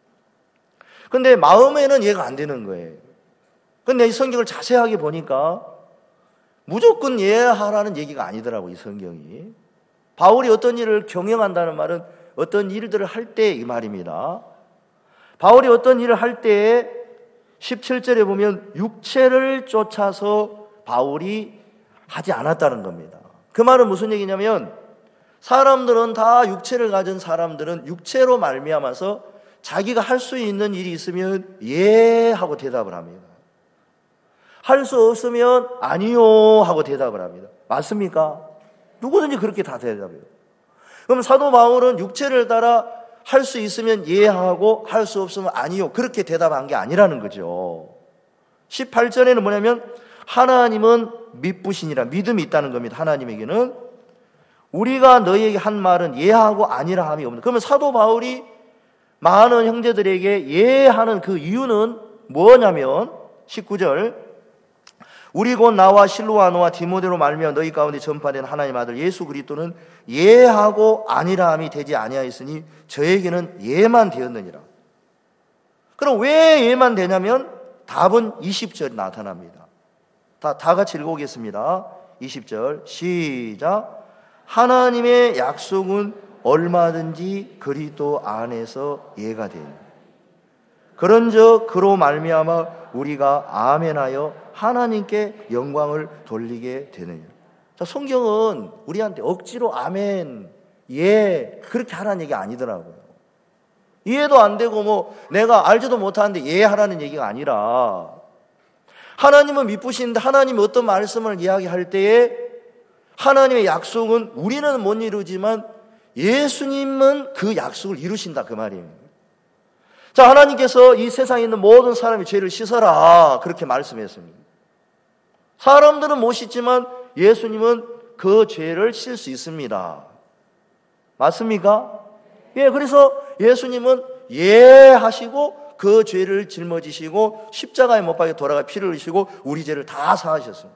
그런데 마음에는 예가 안 되는 거예요. 그런데 이 성경을 자세하게 보니까 무조건 예하라는 얘기가 아니더라고요, 이 성경이. 바울이 어떤 일을 경영한다는 말은 어떤 일들을 할 때 이 말입니다. 바울이 어떤 일을 할 때에 십칠 절에 보면 육체를 쫓아서 바울이 하지 않았다는 겁니다. 그 말은 무슨 얘기냐면 사람들은 다 육체를 가진 사람들은 육체로 말미암아서 자기가 할 수 있는 일이 있으면 예 하고 대답을 합니다. 할 수 없으면 아니요 하고 대답을 합니다. 맞습니까? 누구든지 그렇게 다 대답해요. 그럼 사도 바울은 육체를 따라 할 수 있으면 예 하고 할 수 없으면 아니요 그렇게 대답한 게 아니라는 거죠. 십팔 절에는 뭐냐면 하나님은 미쁘시니라. 믿음이 있다는 겁니다. 하나님에게는. 우리가 너희에게 한 말은 예하고 아니라 함이 없는. 그러면 사도 바울이 많은 형제들에게 예하는 그 이유는 뭐냐면 십구 절. 우리 곧 나와 실로아노와 디모데로 말미암아 너희 가운데 전파된 하나님 아들 예수 그리스도는 예하고 아니라 함이 되지 아니하였으니 저에게는 예만 되었느니라. 그럼 왜 예만 되냐면 답은 이십 절에 나타납니다. 다, 다 같이 읽어보겠습니다. 이십 절 시작. 하나님의 약속은 얼마든지 그리스도 안에서 예가 되니 그런즉 그로 말미암아 우리가 아멘하여 하나님께 영광을 돌리게 되느냐. 자, 성경은 우리한테 억지로 아멘, 예 그렇게 하라는 얘기가 아니더라고요. 이해도 안 되고 뭐 내가 알지도 못하는데 예 하라는 얘기가 아니라 하나님은 미쁘신데 하나님이 어떤 말씀을 이야기할 때에 하나님의 약속은 우리는 못 이루지만 예수님은 그 약속을 이루신다 그 말이에요. 자, 하나님께서 이 세상에 있는 모든 사람의 죄를 씻어라 그렇게 말씀했습니다. 사람들은 못 씻지만 예수님은 그 죄를 씻을 수 있습니다. 맞습니까? 예, 그래서 예수님은 예 하시고 그 죄를 짊어지시고 십자가에 못 박혀 돌아가 피를 흘리시고 우리 죄를 다 사하셨습니다.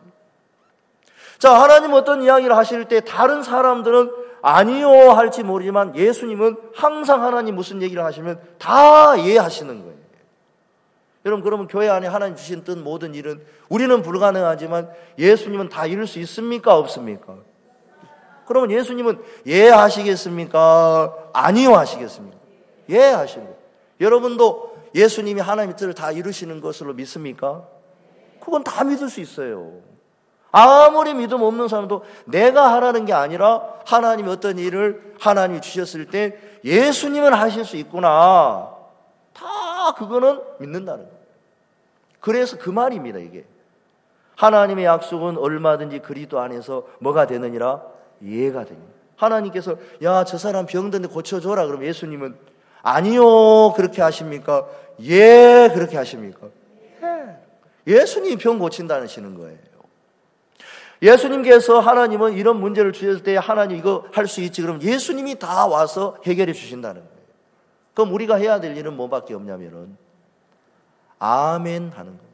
자, 하나님 어떤 이야기를 하실 때 다른 사람들은 아니요 할지 모르지만 예수님은 항상 하나님 무슨 얘기를 하시면 다 이해하시는 거예요. 여러분, 그러면 교회 안에 하나님 주신 뜻 모든 일은 우리는 불가능하지만 예수님은 다 이룰 수 있습니까? 없습니까? 그러면 예수님은 예 하시겠습니까? 아니요 하시겠습니까? 예 하시는 거예요. 여러분도 예수님이 하나님의 뜻을 다 이루시는 것으로 믿습니까? 그건 다 믿을 수 있어요. 아무리 믿음 없는 사람도 내가 하라는 게 아니라 하나님이 어떤 일을 하나님이 주셨을 때 예수님은 하실 수 있구나. 다 그거는 믿는다는 거예요. 그래서 그 말입니다, 이게. 하나님의 약속은 얼마든지 그리스도 안에서 뭐가 되느니라? 예가 되니. 하나님께서 야, 저 사람 병든데 고쳐줘라 그러면 예수님은 아니요 그렇게 하십니까? 예 그렇게 하십니까? 예. 예수님이 병 고친다시는 거예요. 예수님께서 하나님은 이런 문제를 주셨을 때 하나님 이거 할 수 있지 그러면 예수님이 다 와서 해결해 주신다는 거예요. 그럼 우리가 해야 될 일은 뭐밖에 없냐면은 아멘 하는 거예요.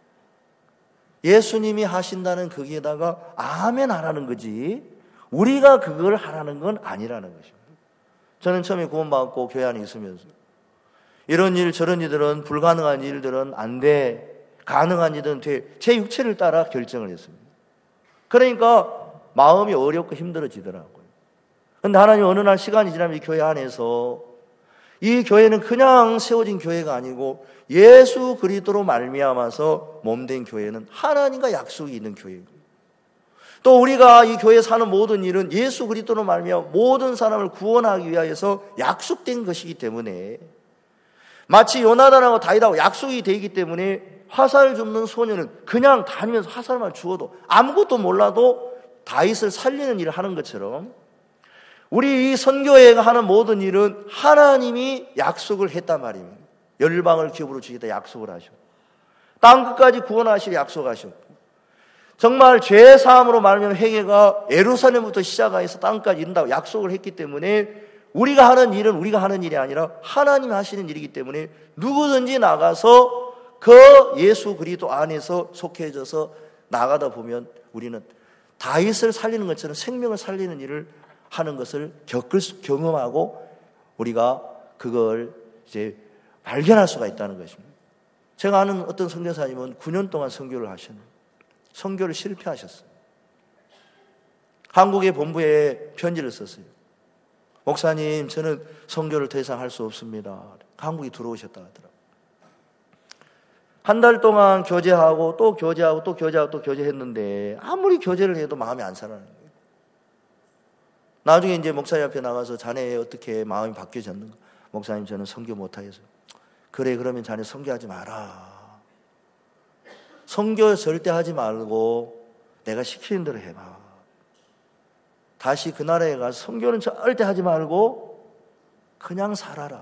예수님이 하신다는 거기에다가 아멘 하라는 거지 우리가 그걸 하라는 건 아니라는 것입니다. 저는 처음에 구원받고 교회 안에 있으면서 이런 일 저런 일들은 불가능한 일들은 안 돼, 가능한 일은 돼, 제 육체를 따라 결정을 했습니다. 그러니까 마음이 어렵고 힘들어지더라고요. 그런데 하나님 어느 날 시간이 지나면 이 교회 안에서 이 교회는 그냥 세워진 교회가 아니고 예수 그리스도로 말미암아서 몸된 교회는 하나님과 약속이 있는 교회입니다. 또 우리가 이 교회에 사는 모든 일은 예수 그리스도로 말미암아 모든 사람을 구원하기 위하여서 약속된 것이기 때문에 마치 요나단하고 다윗하고 약속이 되기 때문에 화살 줍는 소년은 그냥 다니면서 화살만 주어도 아무것도 몰라도 다윗을 살리는 일을 하는 것처럼 우리 이 선교회가 하는 모든 일은 하나님이 약속을 했단 말입니다. 열방을 기업으로 주시다 약속을 하셨고 땅 끝까지 구원하실 약속하셨고 정말 죄사함으로 말하면 회개가 예루살렘부터 시작해서 땅까지 이른다고 약속을 했기 때문에 우리가 하는 일은 우리가 하는 일이 아니라 하나님이 하시는 일이기 때문에 누구든지 나가서 그 예수 그리스도 안에서 속해져서 나가다 보면 우리는 다윗을 살리는 것처럼 생명을 살리는 일을 하는 것을 겪을 수, 경험하고 우리가 그걸 이제 발견할 수가 있다는 것입니다. 제가 아는 어떤 선교사님은 구 년 동안 선교를 하셨는데 선교를 실패하셨어요. 한국의 본부에 편지를 썼어요. 목사님, 저는 선교를 더 이상 할 수 없습니다. 한국에 들어오셨다 하더라고요. 한 달 동안 교제하고 또 교제하고 또 교제하고 또 교제했는데 아무리 교제를 해도 마음이 안 살아나는 거예요. 나중에 이제 목사님 앞에 나가서 자네 어떻게 마음이 바뀌어졌는가? 목사님, 저는 선교 못하겠어요. 그래, 그러면 자네 선교하지 마라. 선교 절대 하지 말고 내가 시키는 대로 해봐. 다시 그 나라에 가서 선교는 절대 하지 말고 그냥 살아라.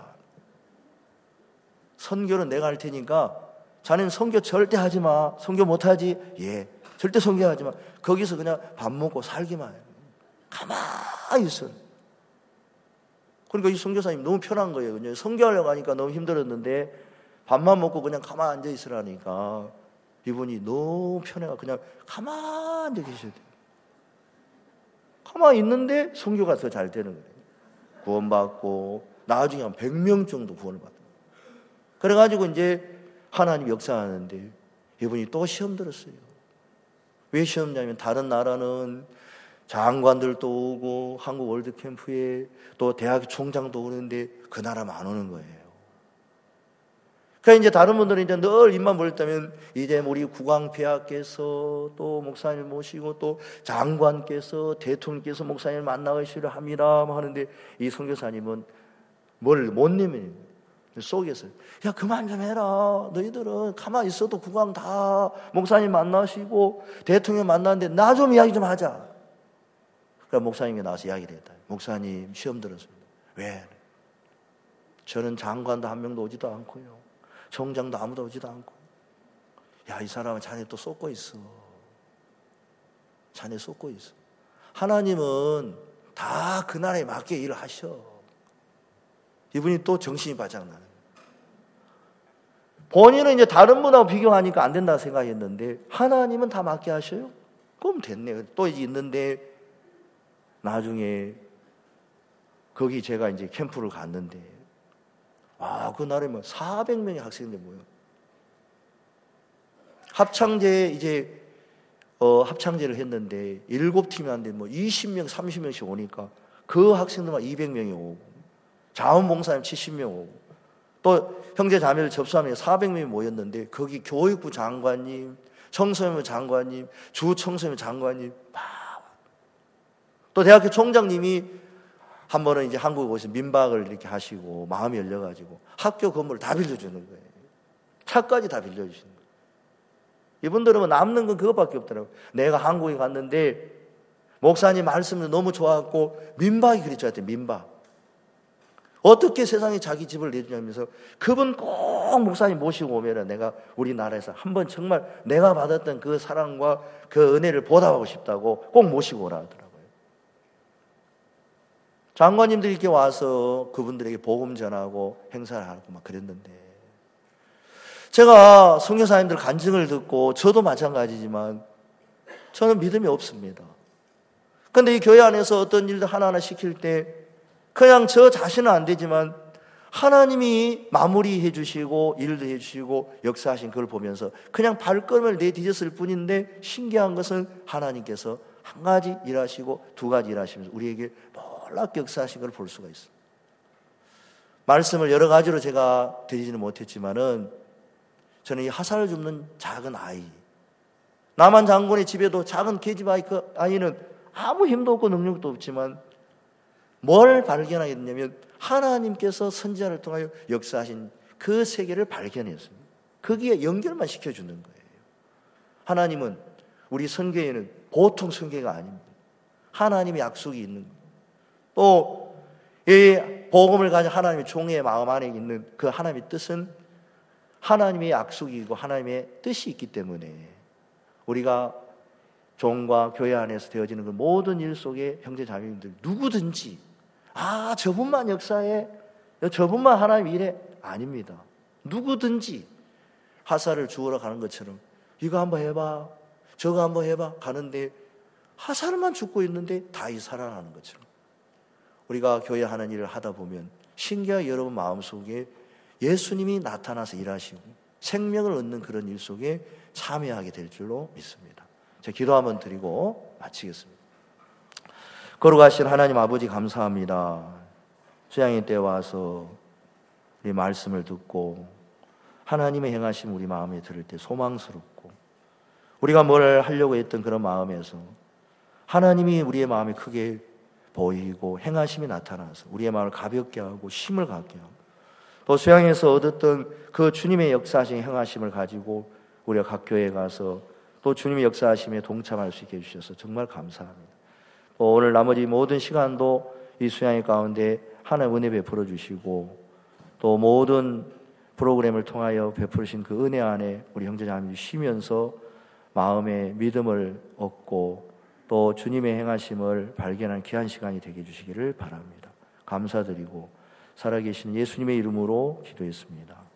선교는 내가 할 테니까 자네는 선교 절대 하지 마. 선교 못하지? 예. 절대 선교하지 마. 거기서 그냥 밥 먹고 살기만 해. 가만히 있어. 그러니까 이 선교사님 너무 편한 거예요. 선교하려고 하니까 너무 힘들었는데 밥만 먹고 그냥 가만히 앉아 있으라니까 이분이 너무 편해가 그냥 가만히 앉아 계셔야 돼요. 가만히 있는데 선교가 더 잘 되는 거예요. 구원받고 나중에 한 백 명 정도 구원을 받아요. 그래가지고 이제 하나님 역사하는데 이분이 또 시험 들었어요. 왜 시험 들냐면 다른 나라는 장관들도 오고 한국 월드캠프에 또 대학 총장도 오는데 그 나라만 안 오는 거예요. 그러니까 이제 다른 분들은 이제 늘 입만 벌렸다면 이제 우리 국왕폐하께서 또 목사님을 모시고 또 장관께서 대통령께서 목사님을 만나시려 합니다 하는데 이 선교사님은 뭘 못 내면 속에서 야 그만 좀 해라. 너희들은 가만히 있어도 국왕 다 목사님 만나시고 대통령 만나는데 나 좀 이야기 좀 하자. 그러니까 목사님이 나와서 이야기를 했다. 목사님 시험 들었습니다. 왜? 저는 장관도 한 명도 오지도 않고요. 총장도 아무도 오지도 않고. 야, 이 사람은 자네 또 쏟고 있어. 자네 쏟고 있어. 하나님은 다 그 나라에 맞게 일을 하셔. 이분이 또 정신이 바짝나는. 본인은 이제 다른 분하고 비교하니까 안 된다고 생각했는데 하나님은 다 맞게 하셔요? 그럼 됐네요. 또 이제 있는데 나중에 거기 제가 이제 캠프를 갔는데 아, 그날에 뭐 사백 명의 학생들 모여. 합창제 이제 어, 합창제를 했는데 일곱 팀이 안 돼 뭐 이십 명, 삼십 명씩 오니까 그 학생들만 이백 명이 오고 자원봉사님 칠십 명 오고 또 형제 자매를 접수하면 사백 명이 모였는데 거기 교육부 장관님, 청소년 장관님, 주 청소년 장관님 또 대학교 총장님이 한 번은 이제 한국에 오셔서 민박을 이렇게 하시고 마음이 열려가지고 학교 건물을 다 빌려주는 거예요. 차까지 다 빌려주시는 거예요. 이분들은 남는 건 그것밖에 없더라고요. 내가 한국에 갔는데 목사님 말씀도 너무 좋았고 민박이 그랬죠. 민박. 어떻게 세상에 자기 집을 내주냐면서 그분 꼭 목사님 모시고 오면 내가 우리나라에서 한번 정말 내가 받았던 그 사랑과 그 은혜를 보답하고 싶다고 꼭 모시고 오라 하더라고요. 장관님들이 이렇게 와서 그분들에게 복음 전하고 행사를 하고 막 그랬는데, 제가 선교사님들 간증을 듣고 저도 마찬가지지만 저는 믿음이 없습니다. 그런데 이 교회 안에서 어떤 일들 하나하나 시킬 때 그냥 저 자신은 안 되지만 하나님이 마무리해 주시고 일도 해 주시고 역사하신 그걸 보면서 그냥 발걸음을 내디뎠을 뿐인데, 신기한 것은 하나님께서 한 가지 일하시고 두 가지 일하시면서 우리에게 놀랍게 역사하신 걸 볼 수가 있어요. 말씀을 여러 가지로 제가 드리지는 못했지만은 저는 이 화살을 줍는 작은 아이, 남한 장군의 집에도 작은 계집 아이, 그 아이는 아무 힘도 없고 능력도 없지만 뭘 발견하게 됐냐면 하나님께서 선지자를 통하여 역사하신 그 세계를 발견했습니다. 거기에 연결만 시켜주는 거예요. 하나님은 우리 선교에는 보통 선교가 아닙니다. 하나님의 약속이 있는 거예요. 또 이 복음을 가진 하나님의 종의 마음 안에 있는 그 하나님의 뜻은 하나님의 약속이고 하나님의 뜻이 있기 때문에 우리가 종과 교회 안에서 되어지는 그 모든 일 속에 형제 자매님들 누구든지 아 저분만 역사해, 저분만 하나님 일해, 아닙니다. 누구든지 화살을 주우러 가는 것처럼 이거 한번 해봐, 저거 한번 해봐 가는데 화살만 죽고 있는데 다이 살아나는 것처럼 우리가 교회 하는 일을 하다 보면 신기하게 여러분 마음속에 예수님이 나타나서 일하시고 생명을 얻는 그런 일 속에 참여하게 될 줄로 믿습니다. 제가 기도 한번 드리고 마치겠습니다. 거룩하신 하나님 아버지 감사합니다. 수양의 때 와서 우리 말씀을 듣고 하나님의 행하심 우리 마음에 들을 때 소망스럽고, 우리가 뭘 하려고 했던 그런 마음에서 하나님이 우리의 마음에 크게 보이고 행하심이 나타나서 우리의 마음을 가볍게 하고 힘을 갖게 하고, 또 수양에서 얻었던 그 주님의 역사하신 행하심을 가지고 우리가 각 교회에 가서 또 주님의 역사하심에 동참할 수 있게 해주셔서 정말 감사합니다. 또 오늘 나머지 모든 시간도 이 수양의 가운데 하나님 은혜 베풀어 주시고, 또 모든 프로그램을 통하여 베푸신 그 은혜 안에 우리 형제자매들이 쉬면서 마음의 믿음을 얻고 또 주님의 행하심을 발견하는 귀한 시간이 되게 해주시기를 바랍니다. 감사드리고 살아계신 예수님의 이름으로 기도했습니다.